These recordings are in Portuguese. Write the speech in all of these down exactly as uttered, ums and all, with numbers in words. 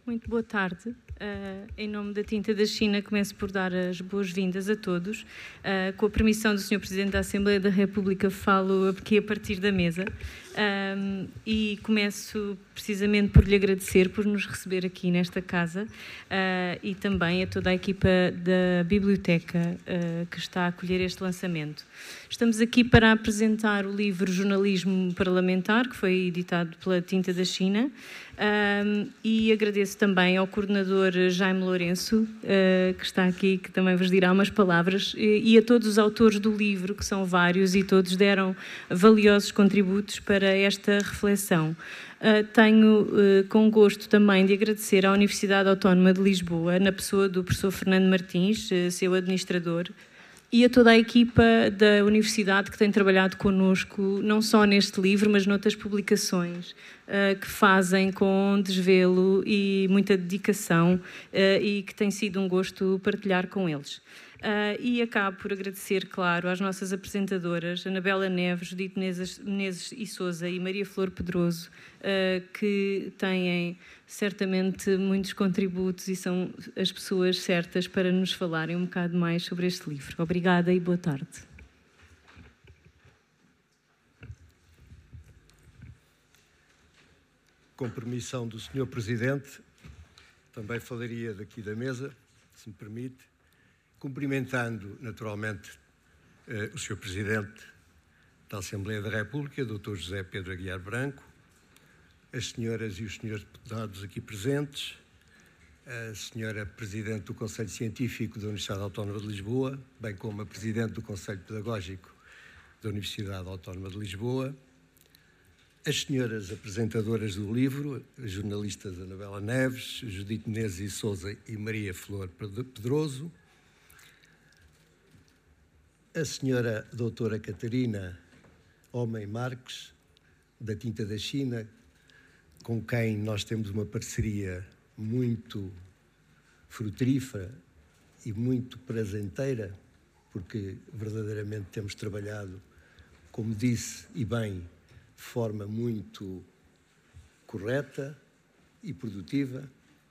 Muito boa tarde. Uh, em nome da Tinta da China, começo por dar as boas-vindas a todos. Uh, com a permissão do senhor Presidente da Assembleia da República, falo aqui a partir da mesa. Um, e começo precisamente por lhe agradecer por nos receber aqui nesta casa uh, e também a toda a equipa da biblioteca uh, que está a acolher este lançamento. Estamos aqui para apresentar o livro Jornalismo Parlamentar, que foi editado pela Tinta da China, um, e agradeço também ao coordenador Jaime Lourenço, uh, que está aqui, que também vos dirá umas palavras, e, e a todos os autores do livro, que são vários e todos deram valiosos contributos para esta reflexão. Uh, tenho uh, com gosto também de agradecer à Universidade Autónoma de Lisboa, na pessoa do professor Fernando Martins, uh, seu administrador, e a toda a equipa da Universidade que tem trabalhado connosco, não só neste livro, mas noutras publicações, uh, que fazem com desvelo e muita dedicação, uh, e que tem sido um gosto partilhar com eles. Uh, e acabo por agradecer, claro, às nossas apresentadoras, Anabela Neves, Judite Menezes, Menezes e Sousa e Maria Flor Pedroso, uh, que têm certamente muitos contributos e são as pessoas certas para nos falarem um bocado mais sobre este livro. Obrigada e boa tarde. Com permissão do senhor Presidente, também falaria daqui da mesa, se me permite, cumprimentando, naturalmente, eh, o senhor Presidente da Assembleia da República, doutor José Pedro Aguiar Branco, as senhoras e os senhores deputados aqui presentes, a senhora Presidente do Conselho Científico da Universidade Autónoma de Lisboa, bem como a Presidente do Conselho Pedagógico da Universidade Autónoma de Lisboa, as senhoras apresentadoras do livro, as jornalistas Anabela Neves, Judite Menezes e Sousa e Maria Flor Pedroso, a senhora doutora Catarina Homem Marques, da Tinta da China, com quem nós temos uma parceria muito frutífera e muito prazenteira, porque verdadeiramente temos trabalhado, como disse, e bem, de forma muito correta e produtiva.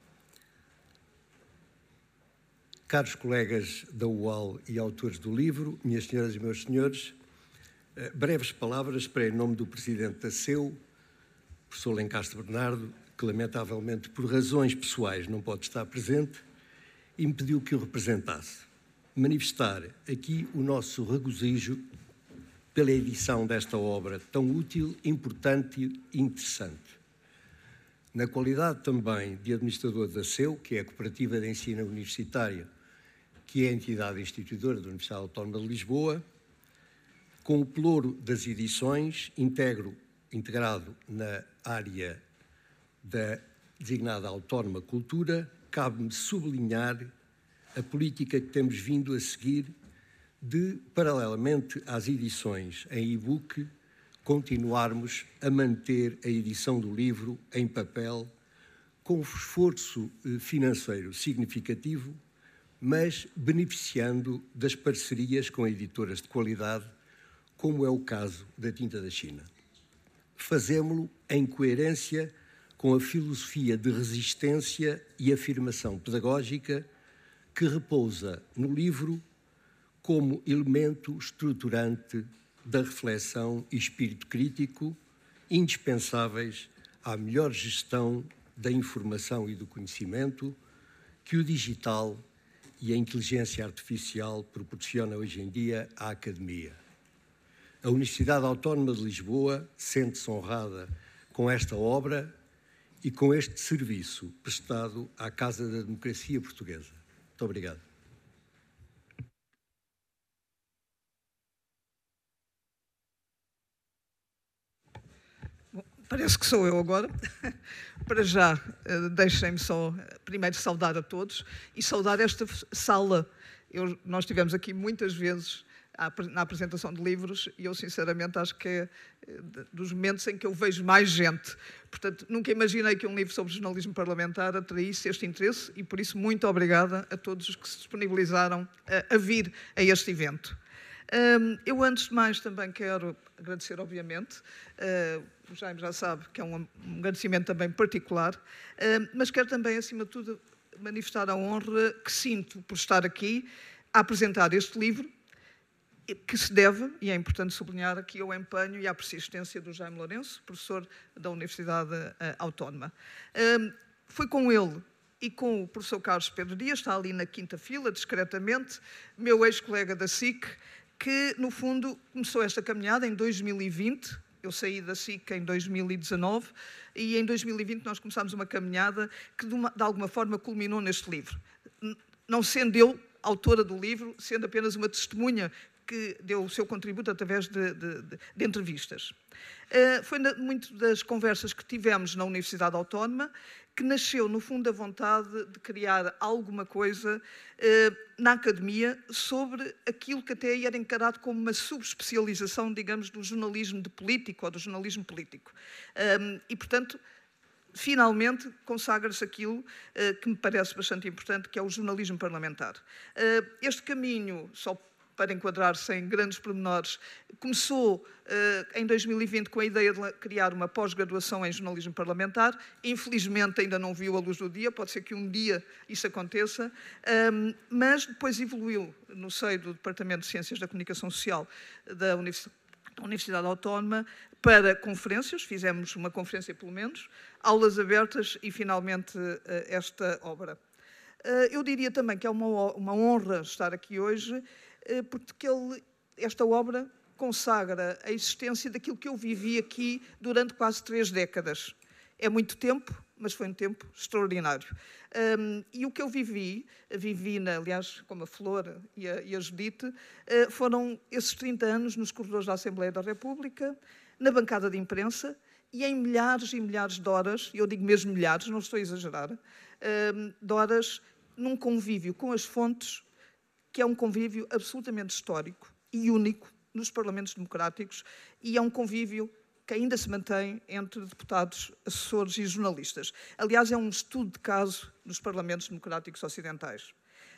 Caros colegas da U A L e autores do livro, minhas senhoras e meus senhores, breves palavras para, em nome do Presidente da C E U, professor Lencastre Bernardo, que lamentavelmente por razões pessoais não pode estar presente, e me pediu que o representasse. Manifestar aqui o nosso regozijo pela edição desta obra tão útil, importante e interessante. Na qualidade também de administrador da C E U, que é a Cooperativa de Ensino Universitário, que é a entidade instituidora da Universidade Autónoma de Lisboa, com o pelouro das edições, integro, integrado na área da designada Autónoma Cultura, cabe-me sublinhar a política que temos vindo a seguir de, paralelamente às edições em e-book, continuarmos a manter a edição do livro em papel com esforço financeiro significativo, mas beneficiando das parcerias com editoras de qualidade, como é o caso da Tinta da China. Fazemo-lo em coerência com a filosofia de resistência e afirmação pedagógica que repousa no livro como elemento estruturante da reflexão e espírito crítico indispensáveis à melhor gestão da informação e do conhecimento que o digital e a inteligência artificial proporciona hoje em dia à academia. A Universidade Autónoma de Lisboa sente-se honrada com esta obra e com este serviço prestado à Casa da Democracia Portuguesa. Muito obrigado. Parece que sou eu agora. Para já, deixem-me só primeiro saudar a todos e saudar esta sala. Eu, nós estivemos aqui muitas vezes na apresentação de livros e eu, sinceramente, acho que é dos momentos em que eu vejo mais gente. Portanto, nunca imaginei que um livro sobre jornalismo parlamentar atraísse este interesse e, por isso, muito obrigada a todos os que se disponibilizaram a, a vir a este evento. Eu, antes de mais, também quero agradecer, obviamente, o Jaime já sabe que é um, um agradecimento também particular, uh, mas quero também, acima de tudo, manifestar a honra que sinto por estar aqui a apresentar este livro, que se deve, e é importante sublinhar aqui, ao empenho e à persistência do Jaime Lourenço, professor da Universidade uh, Autónoma. Uh, foi com ele e com o professor Carlos Pedro Dias, está ali na quinta fila, discretamente, meu ex-colega da S I C, que, no fundo, começou esta caminhada em dois mil e vinte. Eu saí da S I C em dois mil e dezanove e em dois mil e vinte nós começámos uma caminhada que, de, uma, de alguma forma, culminou neste livro. Não sendo eu autora do livro, sendo apenas uma testemunha que deu o seu contributo através de, de, de, de entrevistas. Uh, foi na, muito das conversas que tivemos na Universidade Autónoma que nasceu, no fundo, a vontade de criar alguma coisa uh, na academia sobre aquilo que até era encarado como uma subespecialização, digamos, do jornalismo de político ou do jornalismo político. Um, e, portanto, finalmente consagra-se aquilo uh, que me parece bastante importante, que é o jornalismo parlamentar. Uh, este caminho, só para enquadrar-se em grandes pormenores, começou uh, em dois mil e vinte com a ideia de criar uma pós-graduação em jornalismo parlamentar. Infelizmente ainda não viu a luz do dia, pode ser que um dia isso aconteça, um, mas depois evoluiu no seio do Departamento de Ciências da Comunicação Social da Universidade, da Universidade Autónoma para conferências, fizemos uma conferência pelo menos, aulas abertas e finalmente uh, esta obra. Uh, eu diria também que é uma, uma honra estar aqui hoje, porque ele, esta obra consagra a existência daquilo que eu vivi aqui durante quase três décadas. É muito tempo, mas foi um tempo extraordinário. Um, e o que eu vivi, vivi, na, aliás, como a Flor e a, e a Judite, uh, foram esses trinta anos nos corredores da Assembleia da República, na bancada de imprensa, e em milhares e milhares de horas, e eu digo mesmo milhares, não estou a exagerar, um, de horas num convívio com as fontes, que é um convívio absolutamente histórico e único nos parlamentos democráticos e é um convívio que ainda se mantém entre deputados, assessores e jornalistas. Aliás, é um estudo de caso nos parlamentos democráticos ocidentais.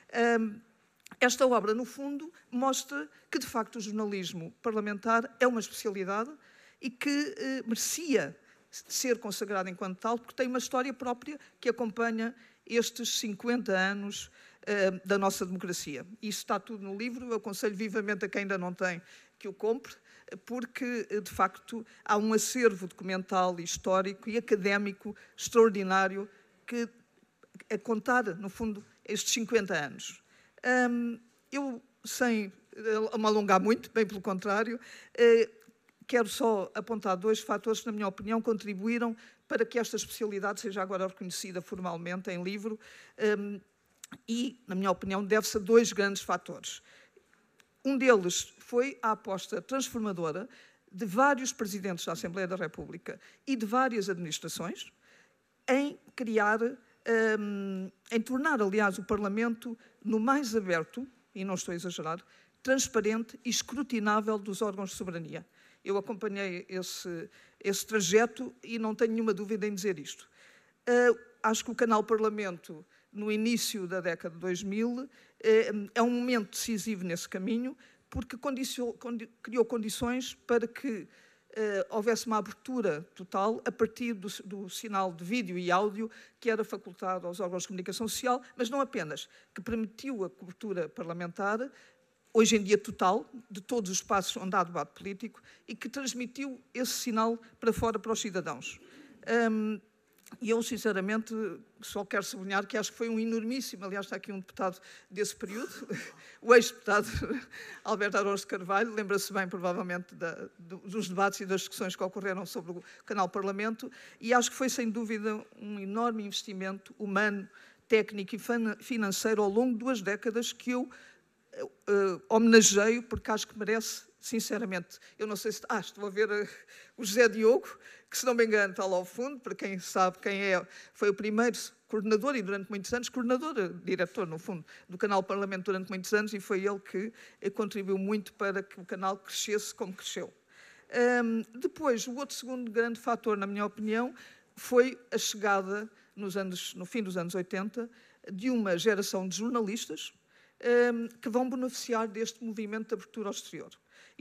Esta obra, no fundo, mostra que, de facto, o jornalismo parlamentar é uma especialidade e que eh, merecia ser consagrado enquanto tal, porque tem uma história própria que acompanha estes cinquenta anos uh, da nossa democracia. Isso está tudo no livro, eu aconselho vivamente a quem ainda não tem que o compre, porque, de facto, há um acervo documental, histórico e académico extraordinário que a contar, no fundo, estes cinquenta anos. Um, eu, sem me alongar muito, bem pelo contrário, uh, quero só apontar dois fatores que, na minha opinião, contribuíram para que esta especialidade seja agora reconhecida formalmente em livro um, e, na minha opinião, deve-se a dois grandes fatores. Um deles foi a aposta transformadora de vários presidentes da Assembleia da República e de várias administrações em criar, um, em tornar, aliás, o Parlamento no mais aberto, e não estou a exagerar, transparente e escrutinável dos órgãos de soberania. Eu acompanhei esse, esse trajeto e não tenho nenhuma dúvida em dizer isto. Uh, acho que o canal Parlamento, no início da década de dois mil, uh, é um momento decisivo nesse caminho, porque condiciou, condi, criou condições para que uh, houvesse uma abertura total a partir do, do sinal de vídeo e áudio que era facultado aos órgãos de comunicação social, mas não apenas, que permitiu a cobertura parlamentar, hoje em dia total, de todos os espaços onde há debate político e que transmitiu esse sinal para fora para os cidadãos. Um, e eu, sinceramente, só quero sublinhar que acho que foi um enormíssimo, aliás, está aqui um deputado desse período, o ex-deputado Alberto Araújo de Carvalho, lembra-se bem, provavelmente, da, dos debates e das discussões que ocorreram sobre o canal Parlamento, e acho que foi, sem dúvida, um enorme investimento humano, técnico e financeiro ao longo de duas décadas que eu Uh, homenageio, porque acho que merece, sinceramente. Eu não sei se... Ah, estou a ver uh, o José Diogo, que, se não me engano, está lá ao fundo, para quem sabe quem é, foi o primeiro coordenador e, durante muitos anos, coordenador, uh, diretor, no fundo, do canal Parlamento durante muitos anos, e foi ele que uh, contribuiu muito para que o canal crescesse como cresceu. Um, depois, o outro segundo grande fator, na minha opinião, foi a chegada, nos anos, no fim dos anos oitenta, de uma geração de jornalistas que vão beneficiar deste movimento de abertura ao exterior.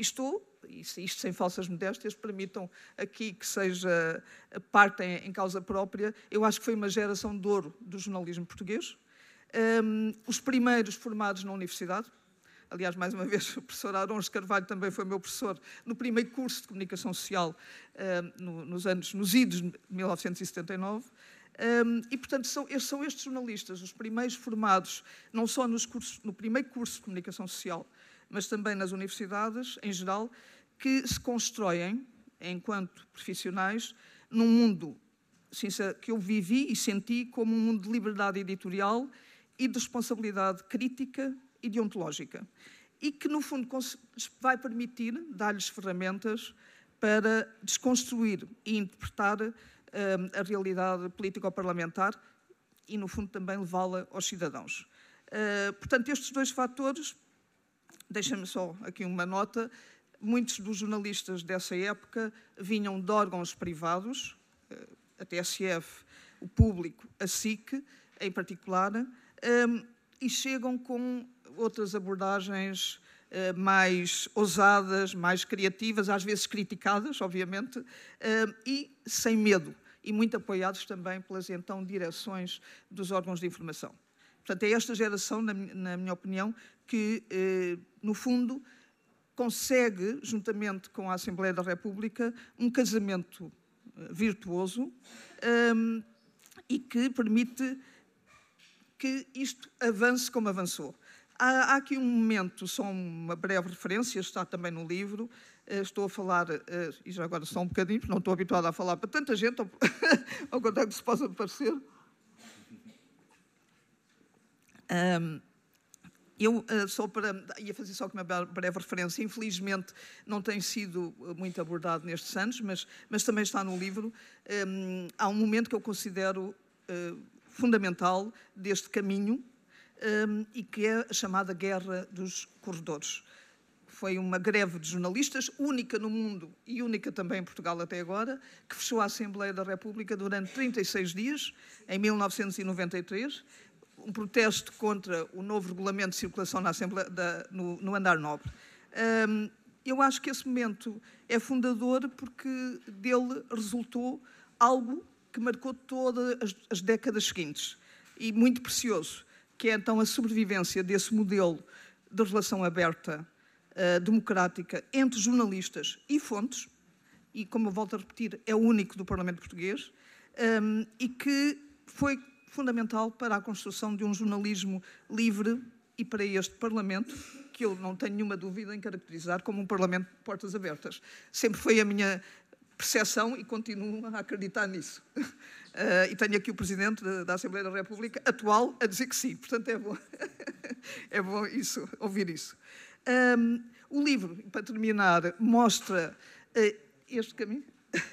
E estou, isto sem falsas modéstias, permitam aqui que seja parte em, em causa própria, eu acho que foi uma geração de ouro do jornalismo português. Um, os primeiros formados na universidade, aliás, mais uma vez, o professor Arons Carvalho também foi meu professor no primeiro curso de Comunicação Social um, no, nos anos, nos idos de mil novecentos e setenta e nove. Um, e, portanto, são, são estes jornalistas, os primeiros formados, não só nos cursos, no primeiro curso de Comunicação Social, mas também nas universidades, em geral, que se constroem, enquanto profissionais, num mundo sincero, que eu vivi e senti como um mundo de liberdade editorial e de responsabilidade crítica e deontológica. E que, no fundo, vai permitir dar-lhes ferramentas para desconstruir e interpretar um, a realidade político-parlamentar e, no fundo, também levá-la aos cidadãos. Uh, portanto, estes dois fatores, deixem-me só aqui uma nota, muitos dos jornalistas dessa época vinham de órgãos privados, a T S F, o Público, a S I C, em particular, um, e chegam com outras abordagens uh, mais ousadas, mais criativas, às vezes criticadas, obviamente, uh, e sem medo, e muito apoiados também pelas, então, direções dos órgãos de informação. Portanto, é esta geração, na, na minha opinião, que, uh, no fundo, consegue, juntamente com a Assembleia da República, um casamento virtuoso um, e que permite que isto avance como avançou. Há, há aqui um momento, só uma breve referência, está também no livro, uh, estou a falar, uh, e já agora só um bocadinho, porque não estou habituada a falar para tanta gente, ao, ao contrário que se possa parecer. Um, Eu, só para, ia fazer só uma breve referência, infelizmente não tem sido muito abordado nestes anos, mas, mas também está no livro. Um, há um momento que eu considero uh, fundamental deste caminho um, e que é a chamada Guerra dos Corredores. Foi uma greve de jornalistas, única no mundo e única também em Portugal até agora, que fechou a Assembleia da República durante trinta e seis dias, em mil novecentos e noventa e três, um protesto contra o novo regulamento de circulação na Assembleia, da, no, no andar nobre. Um, eu acho que esse momento é fundador porque dele resultou algo que marcou todas as, as décadas seguintes e muito precioso, que é então a sobrevivência desse modelo de relação aberta, uh, democrática, entre jornalistas e fontes, e como eu volto a repetir, é o único do Parlamento Português, um, e que foi fundamental para a construção de um jornalismo livre e para este Parlamento, que eu não tenho nenhuma dúvida em caracterizar como um Parlamento de portas abertas. Sempre foi a minha percepção e continuo a acreditar nisso. Uh, e tenho aqui o Presidente da, da Assembleia da República atual a dizer que sim, portanto é bom, é bom isso, ouvir isso. Um, o livro, para terminar, mostra uh, este caminho.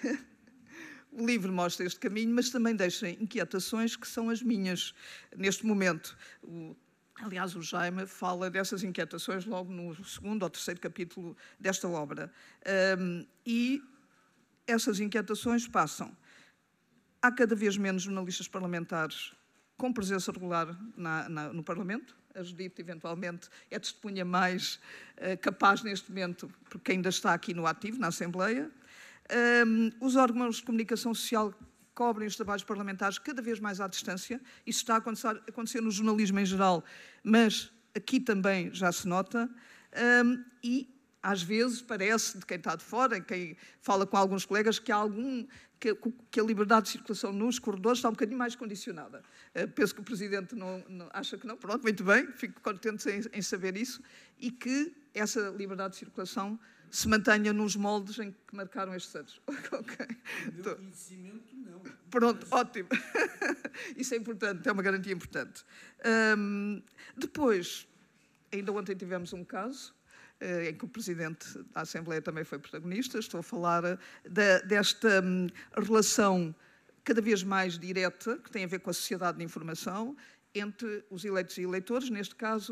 O livro mostra este caminho, mas também deixa inquietações que são as minhas neste momento. O, aliás, o Jaime fala dessas inquietações logo no segundo ou terceiro capítulo desta obra. Um, e essas inquietações passam. Há cada vez menos jornalistas parlamentares com presença regular na, na, no Parlamento. A Judite, eventualmente, é testemunha mais uh, capaz neste momento, porque ainda está aqui no ativo, na Assembleia. Um, os órgãos de comunicação social cobrem os trabalhos parlamentares cada vez mais à distância. Isso está a acontecer, a acontecer no jornalismo em geral, mas aqui também já se nota. Um, e, às vezes, parece, de quem está de fora, quem fala com alguns colegas, que há algum... Que, que a liberdade de circulação nos corredores está um bocadinho mais condicionada. Uh, penso que o Presidente não, não, acha que não. Pronto, muito bem, fico contente em, em saber isso. E que essa liberdade de circulação se mantenha nos moldes em que marcaram estes anos. Okay. O meu conhecimento, não. Pronto, ótimo. Isso é importante, é uma garantia importante. Um, depois, ainda ontem tivemos um caso uh, em que o Presidente da Assembleia também foi protagonista. Estou a falar da, desta um, relação cada vez mais direta, que tem a ver com a sociedade de informação, entre os eleitos e eleitores, neste caso,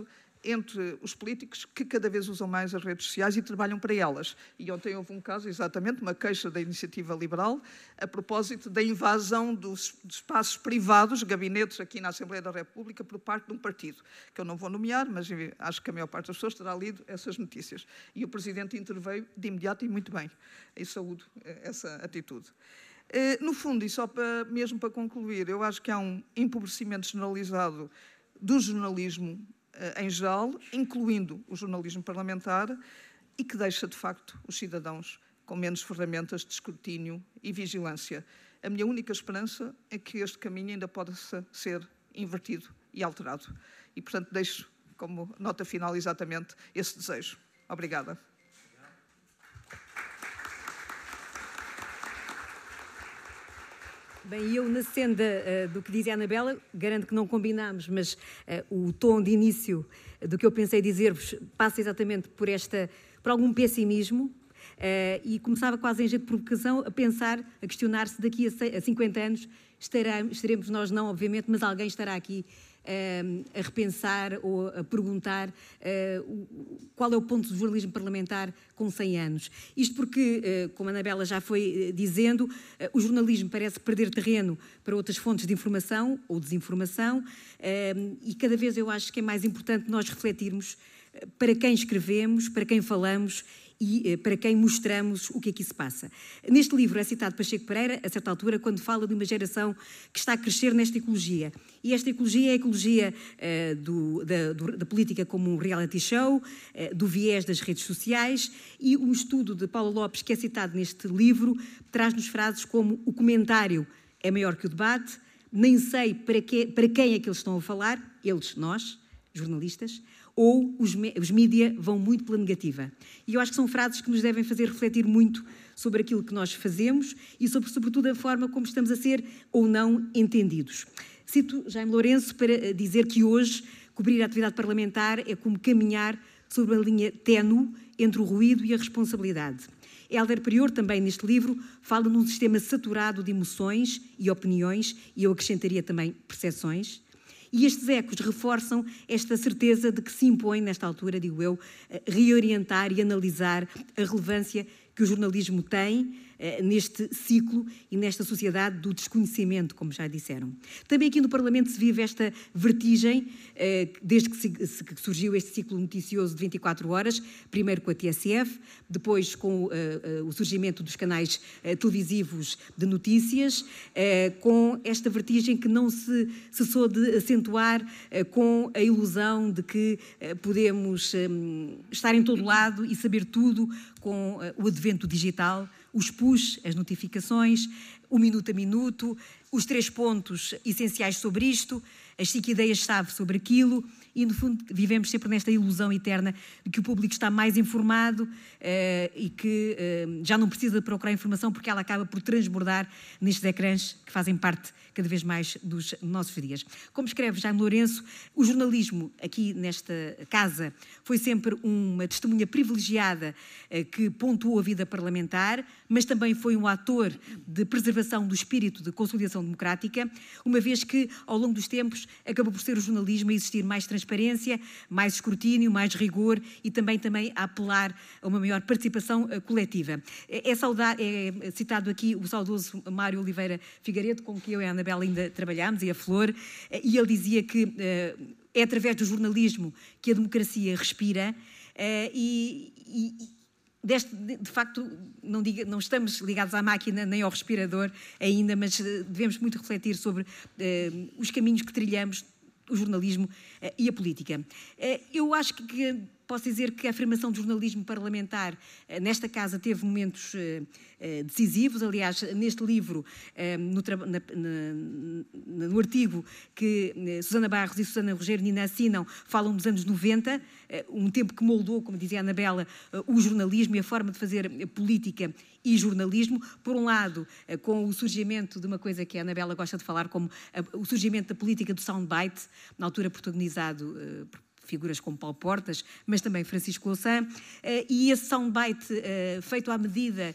entre os políticos que cada vez usam mais as redes sociais e trabalham para elas. E ontem houve um caso, exatamente, uma queixa da Iniciativa Liberal a propósito da invasão dos, dos espaços privados, gabinetes aqui na Assembleia da República, por parte de um partido, que eu não vou nomear, mas acho que a maior parte das pessoas terá lido essas notícias. E o Presidente interveio de imediato e muito bem. E saúdo essa atitude. No fundo, e só para, mesmo para concluir, eu acho que há um empobrecimento generalizado do jornalismo em geral, incluindo o jornalismo parlamentar, e que deixa, de facto, os cidadãos com menos ferramentas de escrutínio e vigilância. A minha única esperança é que este caminho ainda possa ser invertido e alterado. E, portanto, deixo como nota final exatamente esse desejo. Obrigada. Bem, eu na senda uh, do que dizia a Anabela, garanto que não combinámos, mas uh, o tom de início do que eu pensei dizer-vos passa exatamente por, esta, por algum pessimismo uh, e começava quase em jeito de provocação a pensar, a questionar se daqui a cinquenta anos estará, estaremos nós não, obviamente, mas alguém estará aqui Uh, a repensar ou a perguntar uh, qual é o ponto do jornalismo parlamentar com cem anos. Isto porque, uh, como a Anabela já foi uh, dizendo, uh, o jornalismo parece perder terreno para outras fontes de informação ou desinformação uh, e cada vez eu acho que é mais importante nós refletirmos uh, para quem escrevemos, para quem falamos e uh, para quem mostramos o que aqui se passa. Neste livro é citado Pacheco Pereira, a certa altura, quando fala de uma geração que está a crescer nesta ecologia. E esta ecologia é a ecologia uh, do, da, do, da política como um reality show, uh, do viés das redes sociais, e um estudo de Paula Lopes, que é citado neste livro, traz-nos frases como: o comentário é maior que o debate, nem sei para, que, para quem é que eles estão a falar, eles, nós, jornalistas, ou os, os mídia vão muito pela negativa. E eu acho que são frases que nos devem fazer refletir muito sobre aquilo que nós fazemos e sobre, sobretudo, a forma como estamos a ser ou não entendidos. Cito Jaime Lourenço para dizer que hoje cobrir a atividade parlamentar é como caminhar sobre a linha ténue entre o ruído e a responsabilidade. Hélder Prior, também neste livro, fala num sistema saturado de emoções e opiniões, e eu acrescentaria também percepções. E estes ecos reforçam esta certeza de que se impõe, nesta altura, digo eu, reorientar e analisar a relevância que o jornalismo tem eh, neste ciclo e nesta sociedade do desconhecimento, como já disseram. Também aqui no Parlamento se vive esta vertigem, eh, desde que, se, se, que surgiu este ciclo noticioso de vinte e quatro horas, primeiro com a T S F, depois com eh, o surgimento dos canais eh, televisivos de notícias, eh, com esta vertigem que não se cessou de acentuar eh, com a ilusão de que eh, podemos eh, estar em todo lado e saber tudo com eh, o advento digital, os push, as notificações, o minuto a minuto, os três pontos essenciais sobre isto, as cinco ideias-chave sobre aquilo, e, no fundo, vivemos sempre nesta ilusão eterna de que o público está mais informado uh, e que uh, já não precisa de procurar informação porque ela acaba por transbordar nestes ecrãs que fazem parte cada vez mais dos nossos dias. Como escreve Jaime Lourenço, o jornalismo aqui nesta casa foi sempre uma testemunha privilegiada uh, que pontuou a vida parlamentar, mas também foi um ator de preservação do espírito de consolidação democrática, uma vez que, ao longo dos tempos, acabou por ser o jornalismo a existir mais transparência, mais escrutínio, mais rigor e também, também a apelar a uma maior participação uh, coletiva. É, saudar, é citado aqui o saudoso Mário Oliveira Figueiredo, com quem eu e a Anabela ainda trabalhámos, e a Flor, uh, e ele dizia que uh, é através do jornalismo que a democracia respira uh, e, e Deste, de facto, não, diga, não estamos ligados à máquina nem ao respirador ainda, mas devemos muito refletir sobre uh, os caminhos que trilhamos, o jornalismo uh, e a política. Uh, eu acho que, que posso dizer que a afirmação do jornalismo parlamentar uh, nesta casa teve momentos uh, uh, decisivos. Aliás, neste livro, uh, no, na, na, no artigo que uh, Susana Barros e Susana Rogério Nina assinam, falam dos anos noventa, uh, um tempo que moldou, como dizia a Anabela, uh, o jornalismo e a forma de fazer uh, política e jornalismo. Por um lado, uh, com o surgimento de uma coisa que a Anabela gosta de falar, como uh, o surgimento da política do soundbite, na altura protagonizado uh, por figuras como Paulo Portas, mas também Francisco Louçã, e esse soundbite feito à medida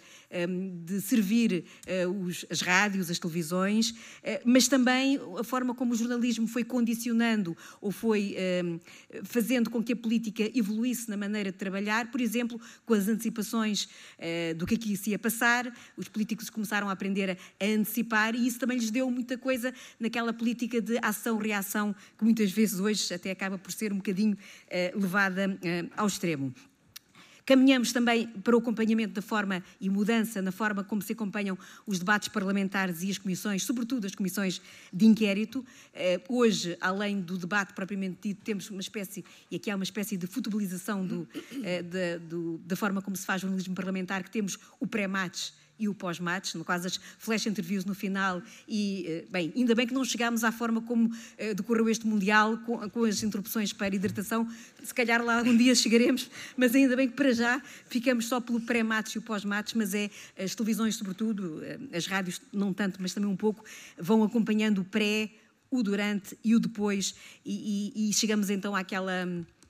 de servir os, as rádios, as televisões, mas também a forma como o jornalismo foi condicionando ou foi fazendo com que a política evoluísse na maneira de trabalhar, por exemplo, com as antecipações do que aqui se ia passar, os políticos começaram a aprender a antecipar e isso também lhes deu muita coisa naquela política de ação-reação que muitas vezes hoje até acaba por ser um bocadinho levada ao extremo. Caminhamos também para o acompanhamento da forma e mudança na forma como se acompanham os debates parlamentares e as comissões, sobretudo as comissões de inquérito. Hoje, além do debate propriamente dito, temos uma espécie, e aqui há uma espécie de futebolização do, da, do, da forma como se faz jornalismo parlamentar, que temos o pré-match e o pós-match, no caso as flash interviews no final e, bem, ainda bem que não chegámos à forma como uh, decorreu este Mundial, com, com as interrupções para hidratação, se calhar lá um dia chegaremos, mas ainda bem que para já ficamos só pelo pré-match e o pós-match, mas é as televisões sobretudo, uh, as rádios não tanto, mas também um pouco, vão acompanhando o pré, o durante e o depois e, e, e chegamos então àquela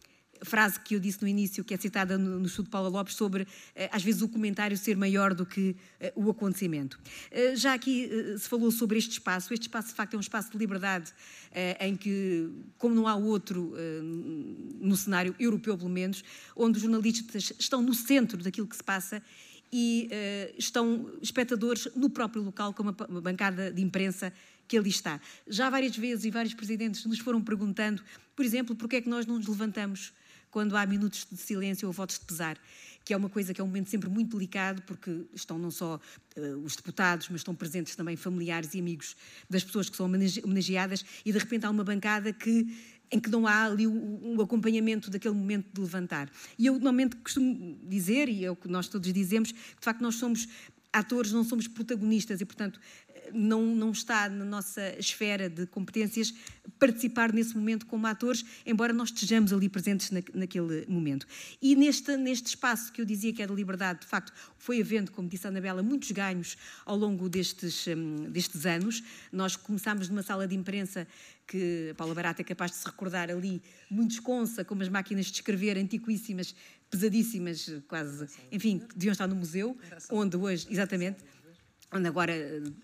frase que eu disse no início, que é citada no, no estudo de Paula Lopes, sobre, às vezes, o comentário ser maior do que uh, o acontecimento. Uh, já aqui uh, se falou sobre este espaço. Este espaço, de facto, é um espaço de liberdade uh, em que, como não há outro uh, no cenário europeu, pelo menos, onde os jornalistas estão no centro daquilo que se passa e uh, estão espectadores no próprio local, com uma, uma bancada de imprensa que ali está. Já várias vezes e vários presidentes nos foram perguntando, por exemplo, porque é que nós não nos levantamos quando há minutos de silêncio ou votos de pesar, que é uma coisa que é um momento sempre muito delicado, porque estão não só uh, os deputados, mas estão presentes também familiares e amigos das pessoas que são homenageadas, e de repente há uma bancada que, em que não há ali o, o acompanhamento daquele momento de levantar. E eu normalmente costumo dizer, e é o que nós todos dizemos, que de facto nós somos atores, não somos protagonistas e, portanto, não, não está na nossa esfera de competências participar nesse momento como atores, embora nós estejamos ali presentes na, naquele momento. E neste, neste espaço que eu dizia que é de liberdade, de facto, foi havendo, como disse a Anabela, muitos ganhos ao longo destes, um, destes anos. Nós começámos numa sala de imprensa que a Paula Barata é capaz de se recordar ali, muito esconsa, com umas máquinas de escrever antiquíssimas, pesadíssimas, quase, enfim, que deviam estar no museu, onde hoje, exatamente, onde agora,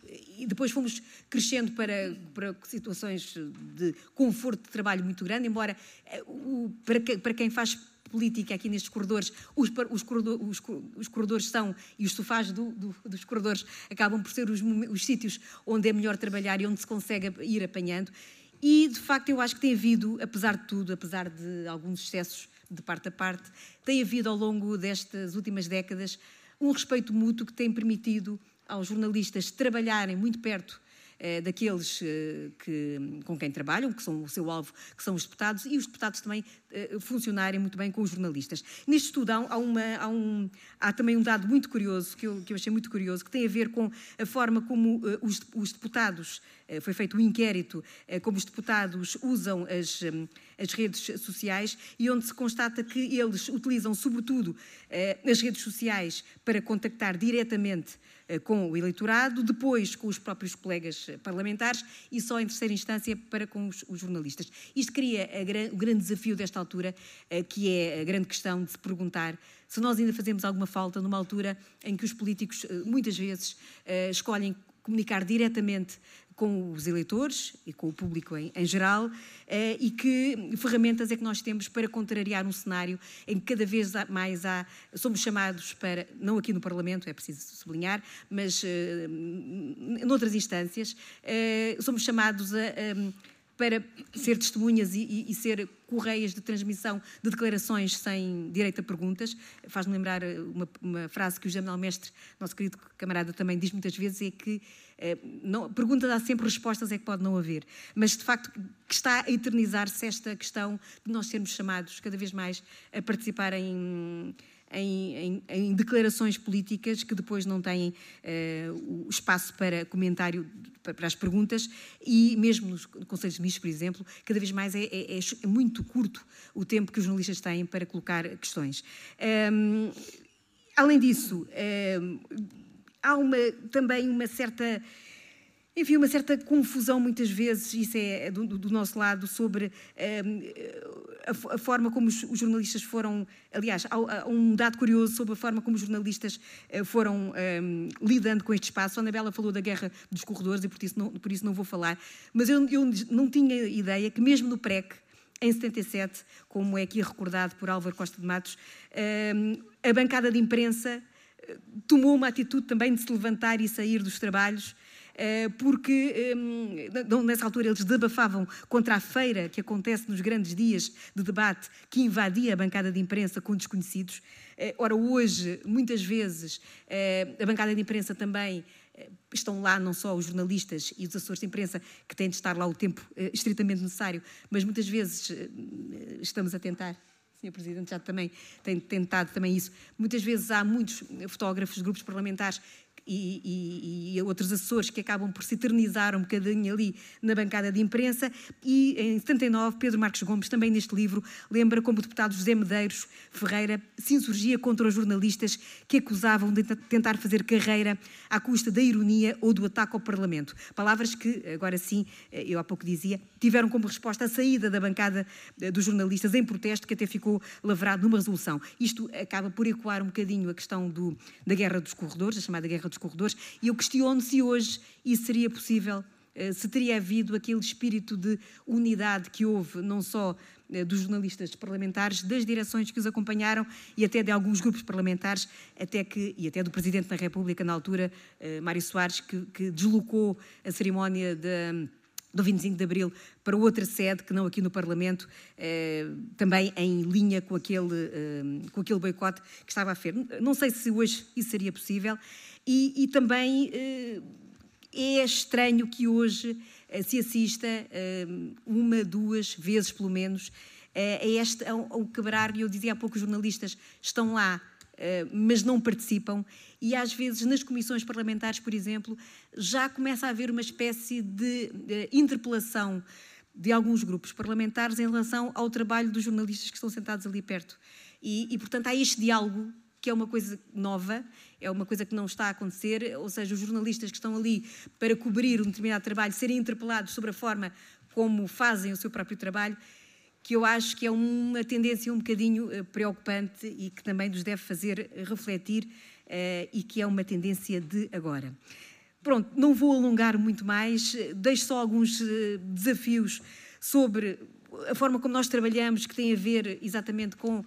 e depois fomos crescendo para, para situações de conforto de trabalho muito grande, embora o, para, que, para quem faz política aqui nestes corredores, os, os, corredor, os, os corredores são, e os sofás do, do, dos corredores acabam por ser os, os sítios onde é melhor trabalhar e onde se consegue ir apanhando. E, de facto, eu acho que tem havido, apesar de tudo, apesar de alguns excessos de parte a parte, tem havido ao longo destas últimas décadas um respeito mútuo que tem permitido aos jornalistas trabalharem muito perto eh, daqueles eh, que, com quem trabalham, que são o seu alvo, que são os deputados, e os deputados também eh, funcionarem muito bem com os jornalistas. Neste estudo há, há, uma, há, um, há também um dado muito curioso, que eu, que eu achei muito curioso, que tem a ver com a forma como eh, os, os deputados, eh, foi feito um inquérito, eh, como os deputados usam as, eh, as redes sociais, e onde se constata que eles utilizam, sobretudo, eh, as redes sociais para contactar diretamente com o eleitorado, depois com os próprios colegas parlamentares e só em terceira instância para com os, os jornalistas. Isto cria a gran, o grande desafio desta altura, que é a grande questão de se perguntar se nós ainda fazemos alguma falta numa altura em que os políticos muitas vezes escolhem comunicar diretamente com os eleitores e com o público em, em geral, eh, e que ferramentas é que nós temos para contrariar um cenário em que cada vez mais há, somos chamados para, não aqui no Parlamento, é preciso sublinhar, mas eh, noutras instâncias, eh, somos chamados a, a para ser testemunhas e, e, e ser correias de transmissão de declarações sem direito a perguntas. Faz-me lembrar uma, uma frase que o Jamal Mestre, nosso querido camarada, também diz muitas vezes, é que eh, não, perguntas há sempre, respostas é que pode não haver. Mas, de facto, que está a eternizar-se esta questão de nós sermos chamados cada vez mais a participar em... Em, em, em declarações políticas que depois não têm uh, o espaço para comentário, para, para as perguntas, e mesmo nos Conselhos de Ministros, por exemplo, cada vez mais é, é, é muito curto o tempo que os jornalistas têm para colocar questões. Um, além disso, um, há uma, também uma certa... Enfim, uma certa confusão muitas vezes, isso é do, do nosso lado, sobre um, a, a forma como os, os jornalistas foram, aliás, há, há um dado curioso sobre a forma como os jornalistas uh, foram um, lidando com este espaço. A Anabela falou da guerra dos corredores e por isso não, por isso não vou falar, mas eu, eu não tinha ideia que mesmo no P R E C, em setenta e sete, como é aqui recordado por Álvaro Costa de Matos, a bancada de imprensa tomou uma atitude também de se levantar e sair dos trabalhos, porque nessa altura eles desabafavam contra a feira que acontece nos grandes dias de debate que invadia a bancada de imprensa com desconhecidos. Ora, hoje, muitas vezes, a bancada de imprensa também estão lá não só os jornalistas e os assessores de imprensa que têm de estar lá o tempo uh, estritamente necessário, mas muitas vezes uh, estamos a tentar, o senhor Presidente já também tem tentado também isso, muitas vezes há muitos fotógrafos, grupos parlamentares E, e, e outros assessores que acabam por se eternizar um bocadinho ali na bancada de imprensa. E em setenta e nove, Pedro Marcos Gomes, também neste livro, lembra como o deputado José Medeiros Ferreira se insurgia contra os jornalistas que acusavam de tentar fazer carreira à custa da ironia ou do ataque ao Parlamento. Palavras que, agora sim, eu há pouco dizia, tiveram como resposta a saída da bancada dos jornalistas em protesto, que até ficou lavrado numa resolução. Isto acaba por ecoar um bocadinho a questão do, da guerra dos corredores, a chamada guerra dos corredores, e eu questiono se hoje isso seria possível, se teria havido aquele espírito de unidade que houve, não só dos jornalistas parlamentares, das direções que os acompanharam e até de alguns grupos parlamentares, até que, e até do Presidente da República, na altura, Mário Soares, que, que deslocou a cerimónia de... do vinte e cinco de Abril para outra sede, que não aqui no Parlamento, eh, também em linha com aquele, eh, com aquele boicote que estava a fer. Não sei se hoje isso seria possível e, e também eh, é estranho que hoje eh, se assista eh, uma, duas vezes pelo menos eh, a este, ao, ao quebrar, e eu dizia há pouco, os jornalistas estão lá, Uh, mas não participam, e às vezes nas comissões parlamentares, por exemplo, já começa a haver uma espécie de, de interpelação de alguns grupos parlamentares em relação ao trabalho dos jornalistas que estão sentados ali perto. E, e, portanto, há este diálogo, que é uma coisa nova, é uma coisa que não está a acontecer, ou seja, os jornalistas que estão ali para cobrir um determinado trabalho serem interpelados sobre a forma como fazem o seu próprio trabalho, que eu acho que é uma tendência um bocadinho preocupante e que também nos deve fazer refletir uh, e que é uma tendência de agora. Pronto, não vou alongar muito mais, deixo só alguns uh, desafios sobre a forma como nós trabalhamos, que tem a ver exatamente com uh,